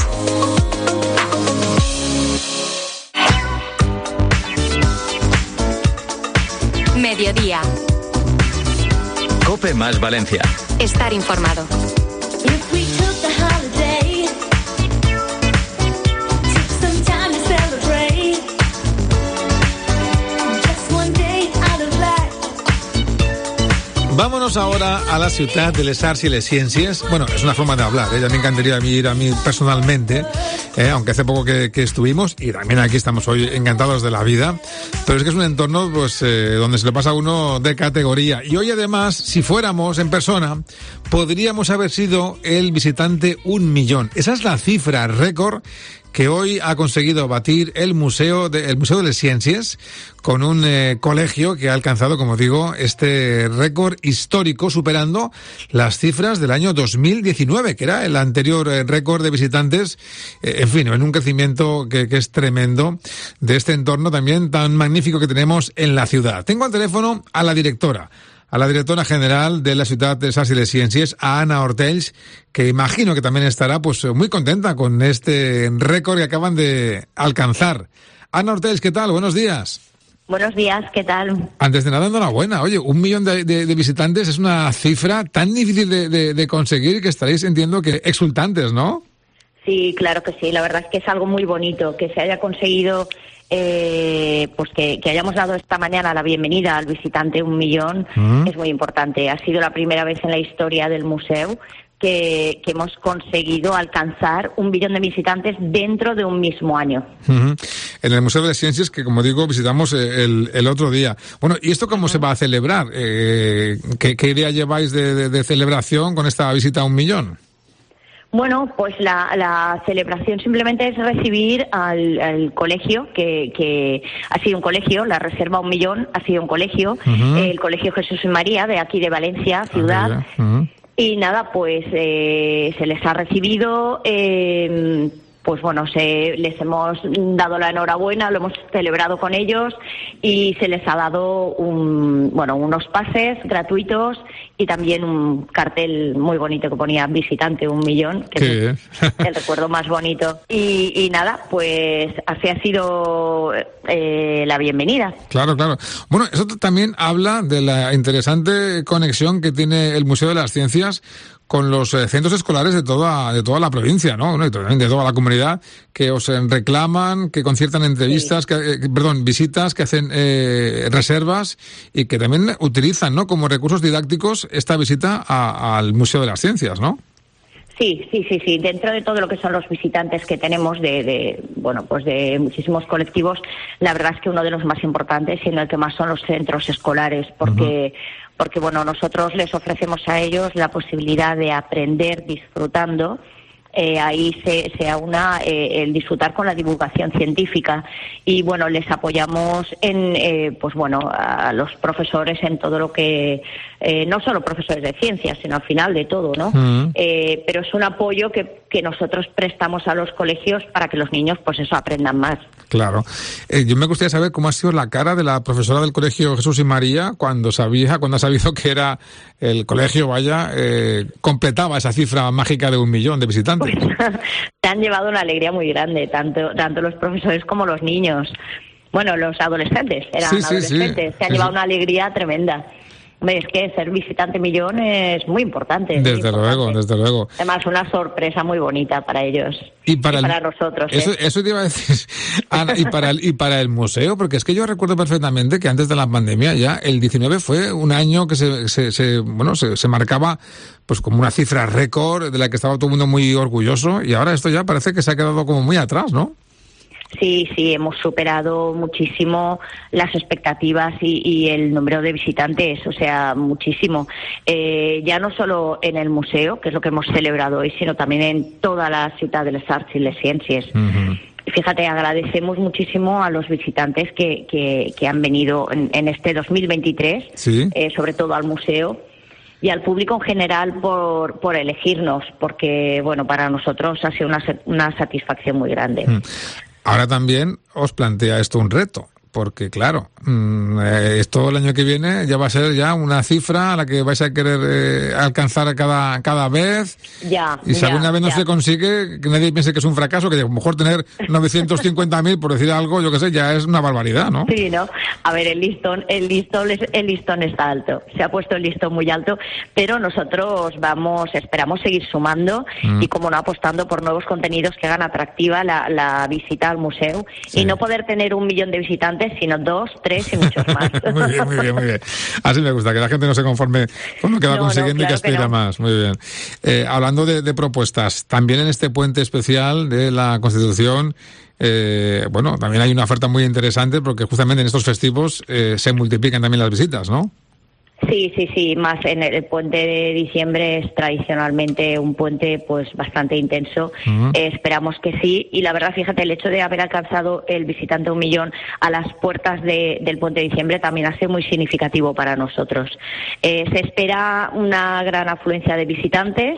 S1: Mediodía.
S2: COPE más Valencia.
S1: Estar informado.
S3: Vámonos ahora a la ciudad de les Arts y les Ciències. Bueno, es una forma de hablar, ya me encantaría ir a mí personalmente, aunque hace poco que estuvimos, y también aquí estamos hoy encantados de la vida, pero es que es un entorno pues donde se lo pasa a uno de categoría. Y hoy además, si fuéramos en persona, podríamos haber sido el visitante 1 millón. Esa es la cifra récord que hoy ha conseguido batir el Museo de les Ciències, con un colegio que ha alcanzado, como digo, este récord histórico, superando las cifras del año 2019, que era el anterior récord de visitantes, en fin, en un crecimiento que es tremendo de este entorno también tan magnífico que tenemos en la ciudad. Tengo al teléfono a la directora general de la ciudad de les Arts y les Ciències, a Ana Ortells, que imagino que también estará pues muy contenta con este récord que acaban de alcanzar. Ana Ortells, ¿qué tal? Buenos días.
S14: Buenos días, ¿qué tal?
S3: Antes de nada, enhorabuena. Oye, 1 millón de visitantes es una cifra tan difícil de conseguir que estaréis, entiendo, que exultantes, ¿no?
S14: Sí, claro que sí. La verdad es que es algo muy bonito que se haya conseguido. Pues que hayamos dado esta mañana la bienvenida al visitante 1 millón es muy importante. Ha sido la primera vez en la historia del museo que hemos conseguido alcanzar 1 millón de visitantes dentro de un mismo año. En
S3: el Museo de les Ciències, que como digo, visitamos el otro día. Bueno, ¿y esto cómo se va a celebrar? ¿Qué idea lleváis de celebración con esta visita a 1 millón?
S14: Bueno, pues la celebración simplemente es recibir al colegio, que ha sido un colegio, la Reserva 1 millón ha sido un colegio, el Colegio Jesús y María de aquí de Valencia, ciudad, y nada, pues se les ha recibido, pues bueno, les hemos dado la enhorabuena, lo hemos celebrado con ellos y se les ha dado unos pases gratuitos y también un cartel muy bonito que ponía visitante 1 millón, que es el recuerdo más bonito. Y nada, pues así ha sido la bienvenida.
S3: Claro. Bueno, eso también habla de la interesante conexión que tiene el Museo de las Ciencias con los centros escolares de toda la provincia, ¿no? Y también de toda la comunidad, que os reclaman, que conciertan entrevistas, visitas, que hacen reservas y que también utilizan, ¿no?, como recursos didácticos esta visita al Museo de las Ciencias, ¿no?
S14: Sí. Dentro de todo lo que son los visitantes que tenemos de muchísimos colectivos, la verdad es que uno de los más importantes y en el que más son los centros escolares, porque nosotros les ofrecemos a ellos la posibilidad de aprender disfrutando. Ahí se aúna el disfrutar con la divulgación científica y bueno, les apoyamos a los profesores en todo lo que no solo profesores de ciencias, sino al final de todo, ¿no? Pero es un apoyo que que nosotros prestamos a los colegios para que los niños, pues eso, aprendan más.
S3: Claro. Yo me gustaría saber cómo ha sido la cara de la profesora del Colegio Jesús y María cuando ha sabido que era el colegio, completaba esa cifra mágica de 1 millón de visitantes.
S14: Pues, se han llevado una alegría muy grande, tanto los profesores como los niños. Bueno, los adolescentes, adolescentes. Se han llevado una alegría tremenda. Es que ser visitante millón es muy importante.
S3: Desde luego.
S14: Además, una sorpresa muy bonita para ellos y para nosotros.
S3: Eso te iba a decir, Ana, y para el museo, porque es que yo recuerdo perfectamente que antes de la pandemia ya el 19 fue un año que se marcaba pues como una cifra récord de la que estaba todo el mundo muy orgulloso, y ahora esto ya parece que se ha quedado como muy atrás, ¿no?
S14: Sí, hemos superado muchísimo las expectativas y el número de visitantes, o sea, muchísimo. Ya no solo en el museo, que es lo que hemos celebrado hoy, sino también en toda la ciudad de les Arts y les Ciències. Uh-huh. Fíjate, agradecemos muchísimo a los visitantes que han venido en este 2023, ¿sí? Sobre todo al museo, y al público en general por elegirnos, porque, bueno, para nosotros ha sido una satisfacción muy grande.
S3: Ahora también os plantea esto un reto, porque claro, esto el año que viene ya va a ser ya una cifra a la que vais a querer alcanzar cada vez. Y si alguna vez no se consigue, que nadie piense que es un fracaso, que a lo mejor tener 950.000, por decir algo, yo qué sé, ya es una barbaridad, ¿no?
S14: Sí, ¿no? A ver, el listón está alto. Se ha puesto el listón muy alto, pero nosotros esperamos seguir sumando y, como no, apostando por nuevos contenidos que hagan atractiva la visita al museo, y no poder tener 1 millón de visitantes, sino 2, 3 y muchos más.
S3: Muy bien. Así me gusta, que la gente no se conforme con lo que va consiguiendo, y que aspira más. Muy bien. Hablando de propuestas, también en este puente especial de la Constitución, también hay una oferta muy interesante, porque justamente en estos festivos se multiplican también las visitas, ¿no?
S14: Sí, más en el puente de diciembre es tradicionalmente un puente pues bastante intenso. Uh-huh. Esperamos que sí, y la verdad, fíjate, el hecho de haber alcanzado el visitante 1 millón a las puertas del puente de diciembre también ha sido muy significativo para nosotros. Se espera una gran afluencia de visitantes.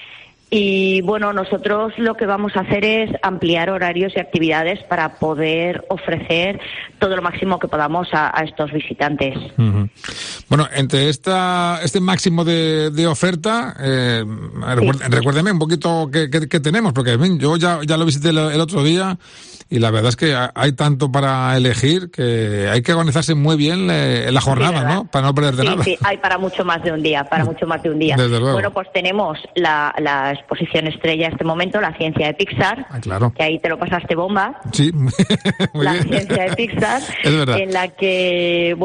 S14: Y bueno, nosotros lo que vamos a hacer es ampliar horarios y actividades para poder ofrecer todo lo máximo que podamos a estos visitantes. Uh-huh.
S3: Bueno, entre este máximo de oferta, recuérdeme un poquito qué tenemos, porque yo ya lo visité el otro día, y la verdad es que hay tanto para elegir que hay que organizarse muy bien la jornada, ¿no? Para no perder de nada.
S14: Sí, hay para mucho más de un día,
S3: Desde luego.
S14: Bueno, pues tenemos la exposición estrella en este momento, la ciencia de Pixar,
S3: claro,
S14: que ahí te lo pasaste bomba.
S3: Sí, muy
S14: la
S3: bien.
S14: Ciencia de Pixar,
S3: es verdad.
S14: En la que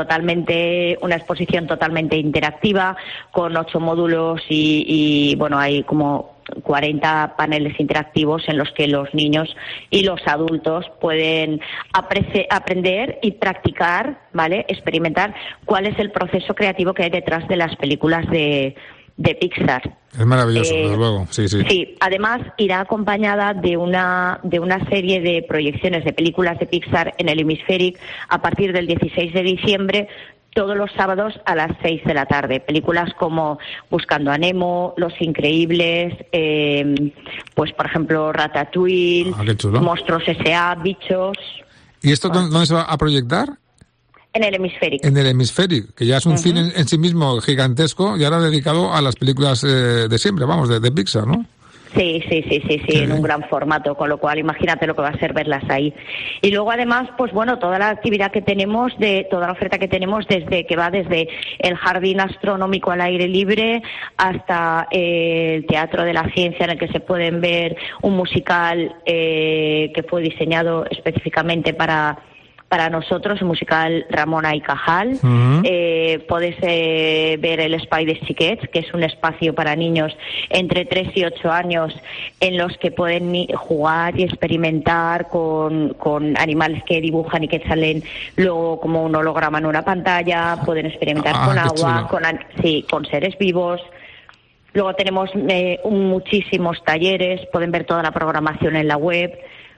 S14: es una exposición totalmente interactiva, con 8 módulos y hay como 40 paneles interactivos en los que los niños y los adultos pueden aprender y practicar, ¿vale? Experimentar cuál es el proceso creativo que hay detrás de las películas de Pixar.
S3: Es maravilloso, desde luego, sí.
S14: Sí, además irá acompañada de una serie de proyecciones de películas de Pixar en el Hemisféric a partir del 16 de diciembre, todos los sábados a las 6 de la tarde. Películas como Buscando a Nemo, Los Increíbles, pues por ejemplo Ratatouille, Monstruos S.A., Bichos.
S3: ¿Y esto dónde se va a proyectar?
S14: En el Hemisféric.
S3: En el Hemisféric, que ya es un cine en sí mismo gigantesco, y ahora dedicado a las películas de siempre, de Pixar, ¿no?
S14: Sí, en un gran formato, con lo cual imagínate lo que va a ser verlas ahí. Y luego además, pues bueno, toda la actividad que tenemos, toda la oferta que tenemos desde el jardín astronómico al aire libre hasta el Teatro de la Ciencia, en el que se pueden ver un musical que fue diseñado específicamente para nosotros, el musical Ramona y Cajal. Uh-huh. Podés ver el Espai de Xiquets, que es un espacio para niños entre 3 y 8 años en los que pueden jugar y experimentar con animales que dibujan y que salen luego como un holograma en una pantalla. Pueden experimentar con agua, con seres vivos. Luego tenemos muchísimos talleres, pueden ver toda la programación en la web.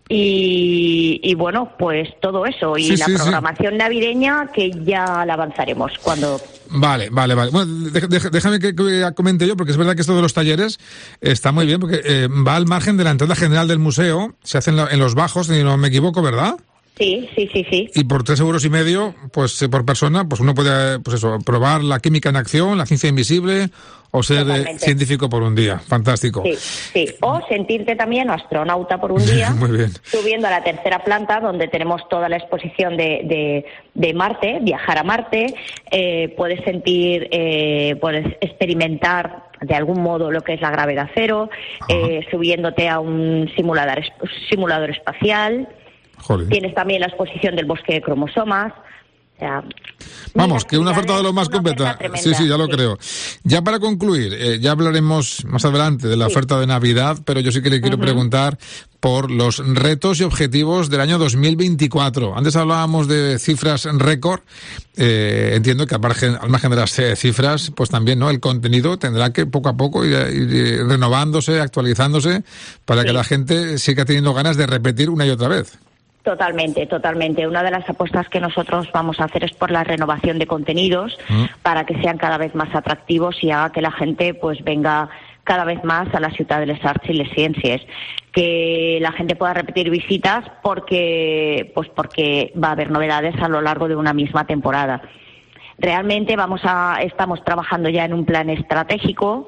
S14: Y bueno, pues todo eso. Y la programación navideña que ya la avanzaremos cuando...
S3: Vale. Bueno, déjame que comente yo, porque es verdad que esto de los talleres está muy bien, porque va al margen de la entrada general del museo, se hace en los bajos, si no me equivoco, ¿verdad?
S14: Sí.
S3: Y por 3,5 €, pues por persona, pues uno puede, pues eso, probar la química en acción, la ciencia invisible, o ser científico por un día. Fantástico.
S14: Sí. O sentirte también astronauta por un día.
S3: Muy bien.
S14: Subiendo a la tercera planta, donde tenemos toda la exposición de Marte, viajar a Marte. Puedes sentir, puedes experimentar de algún modo lo que es la gravedad cero, subiéndote a un simulador espacial.
S3: Joder.
S14: Tienes también la exposición del bosque de cromosomas. O sea,
S3: vamos, que una oferta de lo más completa. Sí, ya lo creo. Ya para concluir, ya hablaremos más adelante de la oferta de Navidad, pero yo sí que le quiero preguntar por los retos y objetivos del año 2024. Antes hablábamos de cifras récord. Entiendo que al margen de las cifras, pues también, ¿no? El contenido tendrá que poco a poco ir renovándose, actualizándose, para que la gente siga teniendo ganas de repetir una y otra vez.
S14: Totalmente. Una de las apuestas que nosotros vamos a hacer es por la renovación de contenidos para que sean cada vez más atractivos y haga que la gente pues venga cada vez más a la ciudad de les arts y les ciències, que la gente pueda repetir visitas porque va a haber novedades a lo largo de una misma temporada. Realmente estamos trabajando ya en un plan estratégico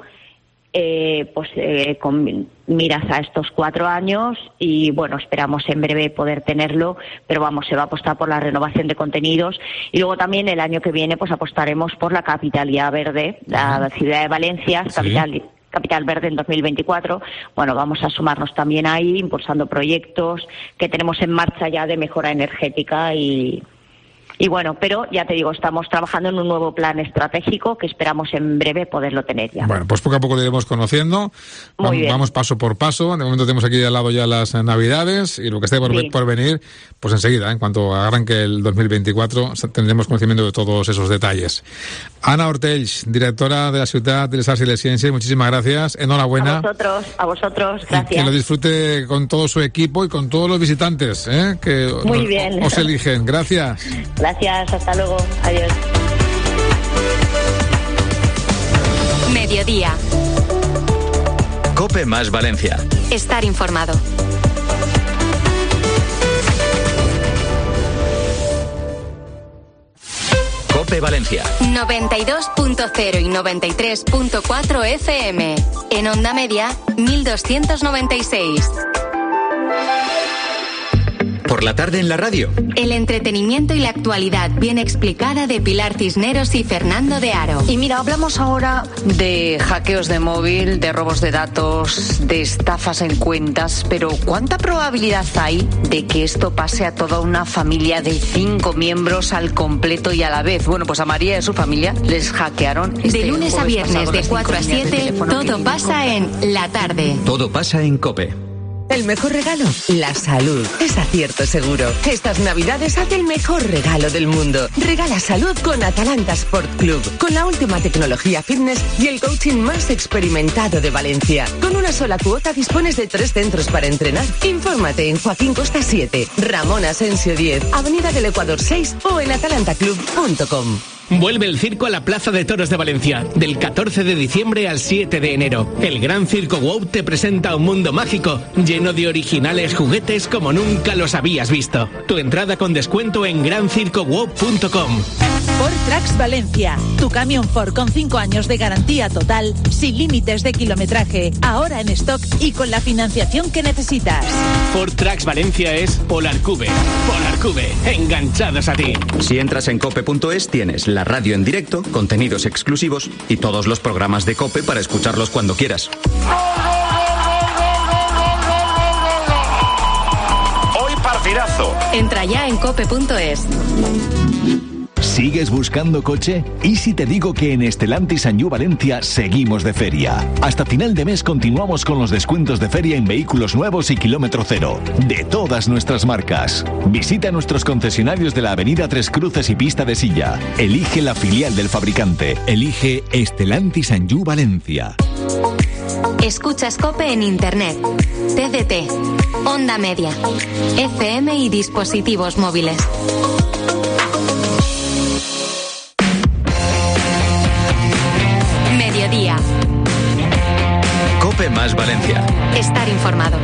S14: con miras a estos 4 años y bueno, esperamos en breve poder tenerlo, pero vamos, se va a apostar por la renovación de contenidos y luego también el año que viene pues apostaremos por la capitalidad verde, la ciudad de Valencia, capital verde en 2024. Bueno, vamos a sumarnos también ahí, impulsando proyectos que tenemos en marcha ya de mejora energética y bueno, pero ya te digo, estamos trabajando en un nuevo plan estratégico que esperamos en breve poderlo tener ya.
S3: Bueno, pues poco a poco lo iremos conociendo. Vamos paso por paso. De momento tenemos aquí al lado ya las Navidades y lo que esté por venir, pues enseguida, en cuanto arranque el 2024, tendremos conocimiento de todos esos detalles. Ana Ortells, directora de la Ciutat de les Arts i les Ciències, muchísimas gracias. Enhorabuena.
S14: A vosotros, gracias.
S3: Y que lo disfrute con todo su equipo y con todos los visitantes que
S14: muy bien.
S3: Os eligen. Gracias.
S14: Gracias, hasta luego. Adiós.
S1: Mediodía.
S15: COPE más Valencia.
S1: Estar informado.
S15: COPE Valencia.
S1: 92.0 y 93.4 FM. En onda media, 1296.
S15: Por la tarde en la radio.
S1: El entretenimiento y la actualidad bien explicada de Pilar Cisneros y Fernando de Aro.
S16: Y mira, hablamos ahora de hackeos de móvil, de robos de datos, de estafas en cuentas, pero ¿cuánta probabilidad hay de que esto pase a toda una familia de 5 miembros al completo y a la vez? Bueno, pues a María y a su familia les hackearon.
S1: De lunes a viernes de 4 a 7, todo pasa en La Tarde.
S15: Todo pasa en COPE.
S10: El mejor regalo, la salud. Es acierto seguro. Estas Navidades haz el mejor regalo del mundo. Regala salud con Atalanta Sport Club. Con la última tecnología fitness y el coaching más experimentado de Valencia. Con una sola cuota dispones de 3 centros para entrenar. Infórmate en Joaquín Costa 7, Ramón Asensio 10, Avenida del Ecuador 6 o en atalantaclub.com.
S13: Vuelve el circo a la Plaza de Toros de Valencia, del 14 de diciembre al 7 de enero. El Gran Circo Wow te presenta un mundo mágico, lleno de originales juguetes como nunca los habías visto. Tu entrada con descuento en grancircowow.com.
S17: Ford Trucks Valencia, tu camión Ford con 5 años de garantía total, sin límites de kilometraje, ahora en stock y con la financiación que necesitas.
S13: Ford Trucks Valencia es Polarcube. Polarcube, enganchados a ti.
S15: Si entras en cope.es tienes la radio en directo, contenidos exclusivos y todos los programas de COPE para escucharlos cuando quieras.
S2: Hoy partidazo.
S1: Entra ya en cope.es.
S2: ¿Sigues buscando coche? ¿Y si te digo que en Stellantis Sanyu Valencia seguimos de feria? Hasta final de mes continuamos con los descuentos de feria en vehículos nuevos y kilómetro cero, de todas nuestras marcas. Visita nuestros concesionarios de la avenida Tres Cruces y Pista de Silla. Elige la filial del fabricante. Elige Stellantis Sanyu Valencia.
S1: Escuchas COPE en Internet, TDT, Onda Media, FM y dispositivos móviles. Mediodía.
S15: COPE más Valencia.
S1: Estar informado.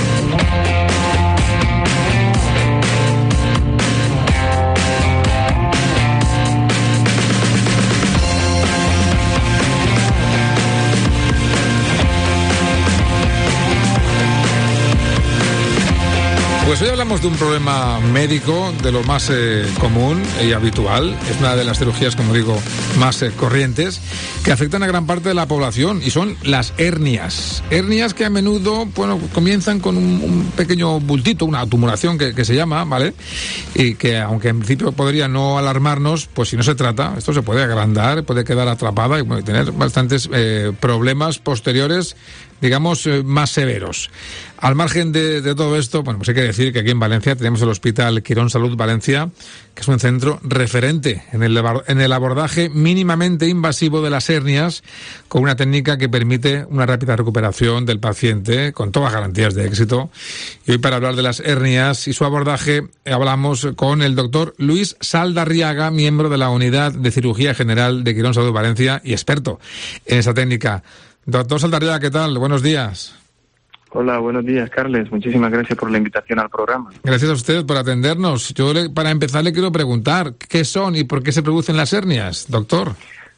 S3: Pues hoy hablamos de un problema médico de lo más común y habitual. Es una de las cirugías, como digo, más corrientes, que afectan a gran parte de la población, y son las hernias. Hernias que a menudo, bueno, comienzan con un pequeño bultito, una tumoración que se llama, ¿vale? Y que, aunque en principio podría no alarmarnos, pues si no se trata, esto se puede agrandar, puede quedar atrapada y bueno, tener bastantes problemas posteriores, digamos, más severos. Al margen de todo esto, bueno, pues hay que decir que aquí en Valencia tenemos el Hospital Quirón Salud Valencia, que es un centro referente en el abordaje mínimamente invasivo de las hernias, con una técnica que permite una rápida recuperación del paciente, con todas garantías de éxito. Y hoy, para hablar de las hernias y su abordaje, hablamos con el doctor Luis Saldarriaga, miembro de la Unidad de Cirugía General de Quirón Salud Valencia y experto en esa técnica. Doctor Saldarriaga, ¿qué tal? Buenos días.
S18: Hola, buenos días, Carles. Muchísimas gracias por la invitación al programa.
S3: Gracias a usted por atendernos. Yo, para empezar, le quiero preguntar, ¿qué son y por qué se producen las hernias, doctor?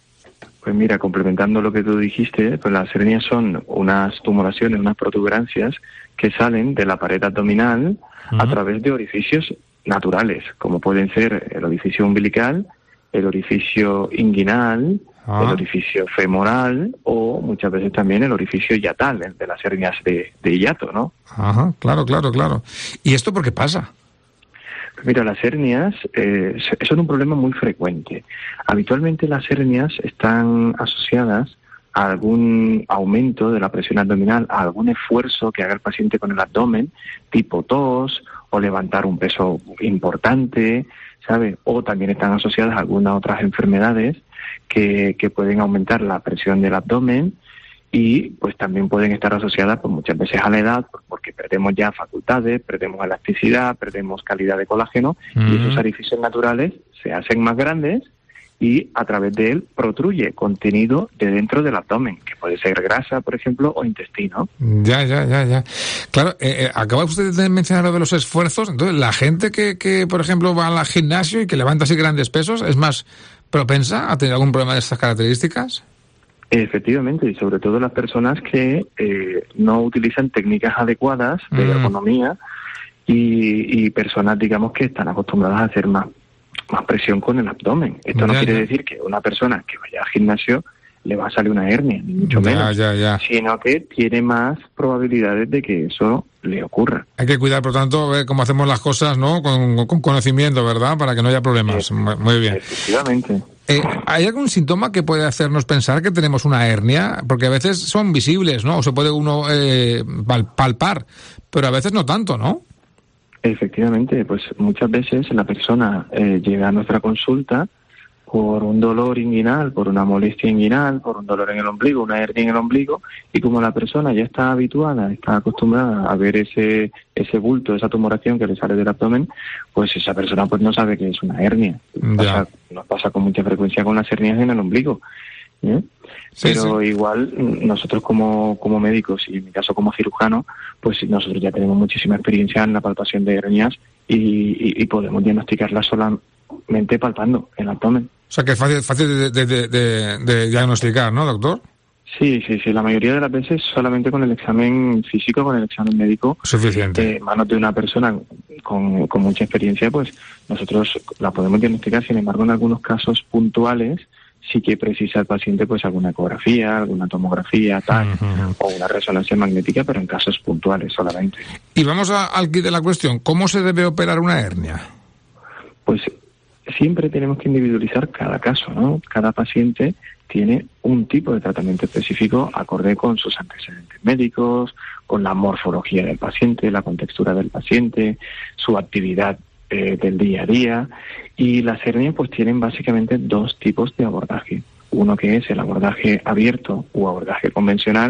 S18: Pues mira, complementando lo que tú dijiste, pues las hernias son unas tumoraciones, unas protuberancias que salen de la pared abdominal a través de orificios naturales, como pueden ser el orificio umbilical, el orificio inguinal, el orificio femoral o muchas veces también el orificio hiatal, el de las hernias de hiato, ¿no?
S3: Ajá, claro. ¿Y esto por qué pasa?
S18: Pues mira, las hernias son un problema muy frecuente. Habitualmente las hernias están asociadas a algún aumento de la presión abdominal, a algún esfuerzo que haga el paciente con el abdomen, tipo tos o levantar un peso importante, ¿sabe? O también están asociadas a algunas otras enfermedades que pueden aumentar la presión del abdomen y pues también pueden estar asociadas pues muchas veces a la edad, porque perdemos ya facultades, perdemos elasticidad, perdemos calidad de colágeno y esos orificios naturales se hacen más grandes y a través de él protruye contenido de dentro del abdomen, que puede ser grasa, por ejemplo, o intestino.
S3: Ya. Claro, acaba usted de mencionar lo de los esfuerzos. Entonces, la gente que por ejemplo, va al gimnasio y que levanta así grandes pesos, ¿es más propensa a tener algún problema de estas características?
S18: Efectivamente, y sobre todo las personas que no utilizan técnicas adecuadas de ergonomía y personas, digamos, que están acostumbradas a hacer más presión con el abdomen. Esto no quiere decir que una persona que vaya al gimnasio le va a salir una hernia, ni mucho menos, sino que tiene más probabilidades de que eso le ocurra.
S3: Hay que cuidar, por tanto, ver cómo hacemos las cosas, ¿no? Con conocimiento, ¿verdad? Para que no haya problemas. Muy bien.
S18: Efectivamente.
S3: ¿Hay algún síntoma que puede hacernos pensar que tenemos una hernia? Porque a veces son visibles, ¿no? O se puede uno palpar, pero a veces no tanto, ¿no?
S18: Efectivamente, pues muchas veces la persona llega a nuestra consulta por un dolor inguinal, por una molestia inguinal, por un dolor en el ombligo, una hernia en el ombligo, y como la persona ya está habituada, está acostumbrada a ver ese bulto, esa tumoración que le sale del abdomen, pues esa persona pues no sabe que es una hernia. Nos pasa con mucha frecuencia con las hernias en el ombligo. Pero igual nosotros como médicos y en mi caso como cirujano, pues nosotros ya tenemos muchísima experiencia en la palpación de hernias y podemos diagnosticarlas solamente palpando el abdomen.
S3: O sea que es fácil de diagnosticar, ¿no, doctor?
S18: Sí, la mayoría de las veces solamente con el examen físico, con el examen médico
S3: suficiente.
S18: En manos de una persona con mucha experiencia, pues nosotros la podemos diagnosticar. Sin embargo, en algunos casos puntuales sí que precisa el paciente pues alguna ecografía, alguna tomografía, o una resonancia magnética, pero en casos puntuales solamente.
S3: Y vamos al kit de la cuestión. ¿Cómo se debe operar una hernia?
S18: Pues siempre tenemos que individualizar cada caso, ¿no? Cada paciente tiene un tipo de tratamiento específico acorde con sus antecedentes médicos, con la morfología del paciente, la contextura del paciente, su actividad del día a día. Y las hernias pues tienen básicamente dos tipos de abordaje. Uno que es el abordaje abierto o abordaje convencional,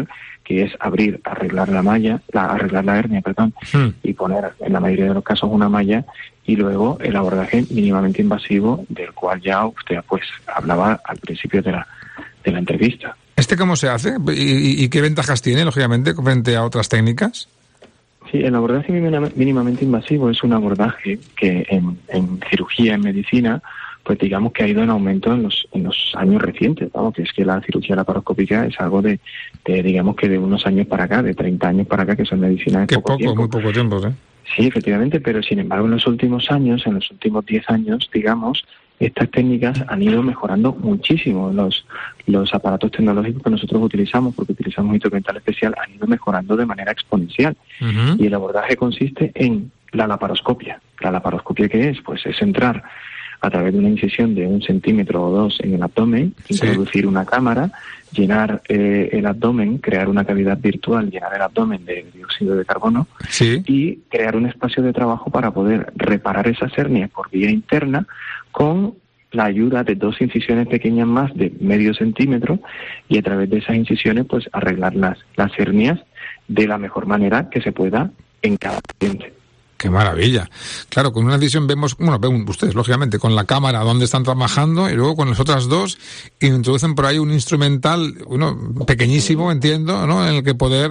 S18: que es arreglar la hernia, y poner en la mayoría de los casos una malla, y luego el abordaje mínimamente invasivo, del cual ya usted pues hablaba al principio de la entrevista.
S3: ¿Este cómo se hace? ¿Y qué ventajas tiene, lógicamente, frente a otras técnicas?
S18: Sí, el abordaje mínimamente invasivo es un abordaje que en cirugía, en medicina, pues digamos que ha ido en aumento en los años recientes, que es que la cirugía laparoscópica es algo de digamos que de unos años para acá, de 30 años para acá, que son medicinas de poco tiempo.
S3: Muy poco tiempo, ¿eh?
S18: Sí, efectivamente, pero sin embargo en los últimos años, en los últimos 10 años, digamos, estas técnicas han ido mejorando muchísimo. Los aparatos tecnológicos que nosotros utilizamos, porque utilizamos un instrumental especial, han ido mejorando de manera exponencial. Uh-huh. Y el abordaje consiste en la laparoscopia. ¿La laparoscopia qué es? Pues es entrar a través de una incisión de 1 centímetro o 2 en el abdomen, introducir una cámara, llenar el abdomen, crear una cavidad virtual, llenar el abdomen de dióxido de carbono y crear un espacio de trabajo para poder reparar esas hernias por vía interna con la ayuda de 2 incisiones pequeñas más de medio centímetro, y a través de esas incisiones pues arreglar las hernias de la mejor manera que se pueda en cada paciente.
S3: ¡Qué maravilla! Claro, con una incisión ven ustedes, lógicamente, con la cámara donde están trabajando, y luego con las otras 2 introducen por ahí un instrumental, pequeñísimo, entiendo, ¿no?, en el que poder,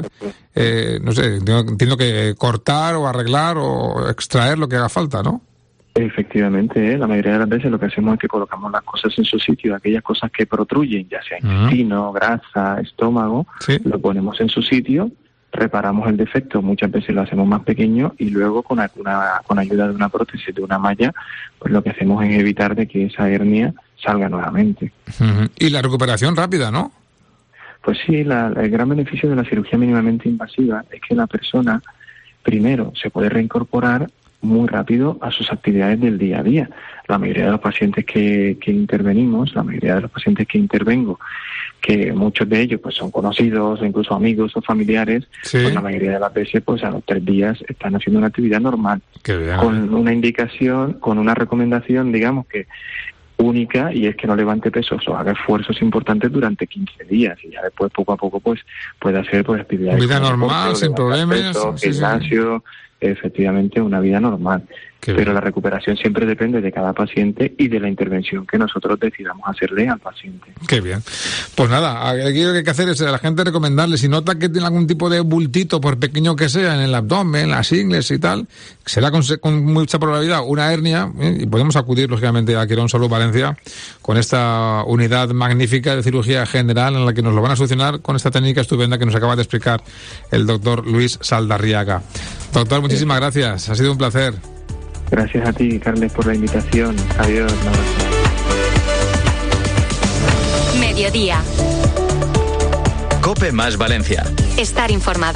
S3: entiendo que cortar o arreglar o extraer lo que haga falta, ¿no?
S18: Efectivamente, la mayoría de las veces lo que hacemos es que colocamos las cosas en su sitio, aquellas cosas que protruyen, ya sea intestino, grasa, estómago, lo ponemos en su sitio, reparamos el defecto, muchas veces lo hacemos más pequeño, y luego con ayuda de una prótesis, de una malla, pues lo que hacemos es evitar de que esa hernia salga nuevamente.
S3: Uh-huh. Y la recuperación rápida, ¿no?
S18: Pues sí, el gran beneficio de la cirugía mínimamente invasiva es que la persona, primero, se puede reincorporar muy rápido a sus actividades del día a día. La mayoría de los pacientes que intervenimos, la mayoría de los pacientes que intervengo, que muchos de ellos pues son conocidos o incluso amigos o familiares, pues la mayoría de las veces pues a los 3 días están haciendo una actividad normal, con una indicación, con una recomendación, digamos que única, y es que no levante pesos o haga esfuerzos importantes durante 15 días, y ya después poco a poco pues puede hacer pues actividades
S3: vida normal, sin problemas,
S18: peso, gimnasio, efectivamente una vida normal. Pero la recuperación siempre depende de cada paciente y de la intervención que nosotros decidamos hacerle al paciente.
S3: Qué bien. Pues nada, aquí lo que hay que hacer es a la gente recomendarle, si nota que tiene algún tipo de bultito, por pequeño que sea, en el abdomen, las ingles y tal, será con mucha probabilidad una hernia, y podemos acudir lógicamente a Quirón Salud Valencia con esta unidad magnífica de cirugía general, en la que nos lo van a solucionar con esta técnica estupenda que nos acaba de explicar el doctor Luis Saldarriaga. Doctor, muchísimas gracias, ha sido un placer.
S18: Gracias a ti, Carles, por la invitación. Adiós. Un abrazo.
S1: Mediodía.
S15: COPE más Valencia.
S1: Estar informado.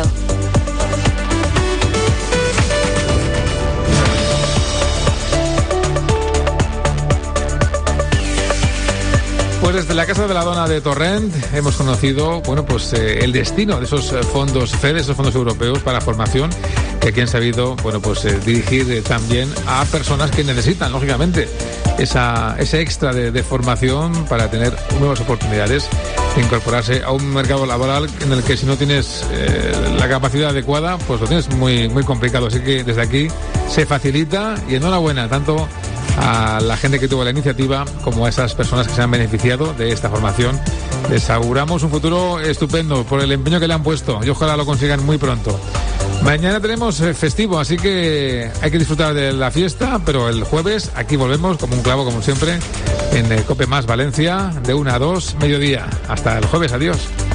S3: Pues desde la Casa de la Dona de Torrent hemos conocido, el destino de esos fondos FEDER, esos fondos europeos para formación, que aquí han sabido, dirigir también a personas que necesitan, lógicamente, ese extra de formación para tener nuevas oportunidades de incorporarse a un mercado laboral en el que si no tienes la capacidad adecuada, pues lo tienes muy, muy complicado. Así que desde aquí se facilita, y enhorabuena tanto a la gente que tuvo la iniciativa como a esas personas que se han beneficiado de esta formación. Les auguramos un futuro estupendo por el empeño que le han puesto, y ojalá lo consigan muy pronto. Mañana tenemos festivo, así que hay que disfrutar de la fiesta, pero el jueves aquí volvemos como un clavo, como siempre, en COPE más Valencia, de 1 a 2, mediodía. Hasta el jueves, adiós.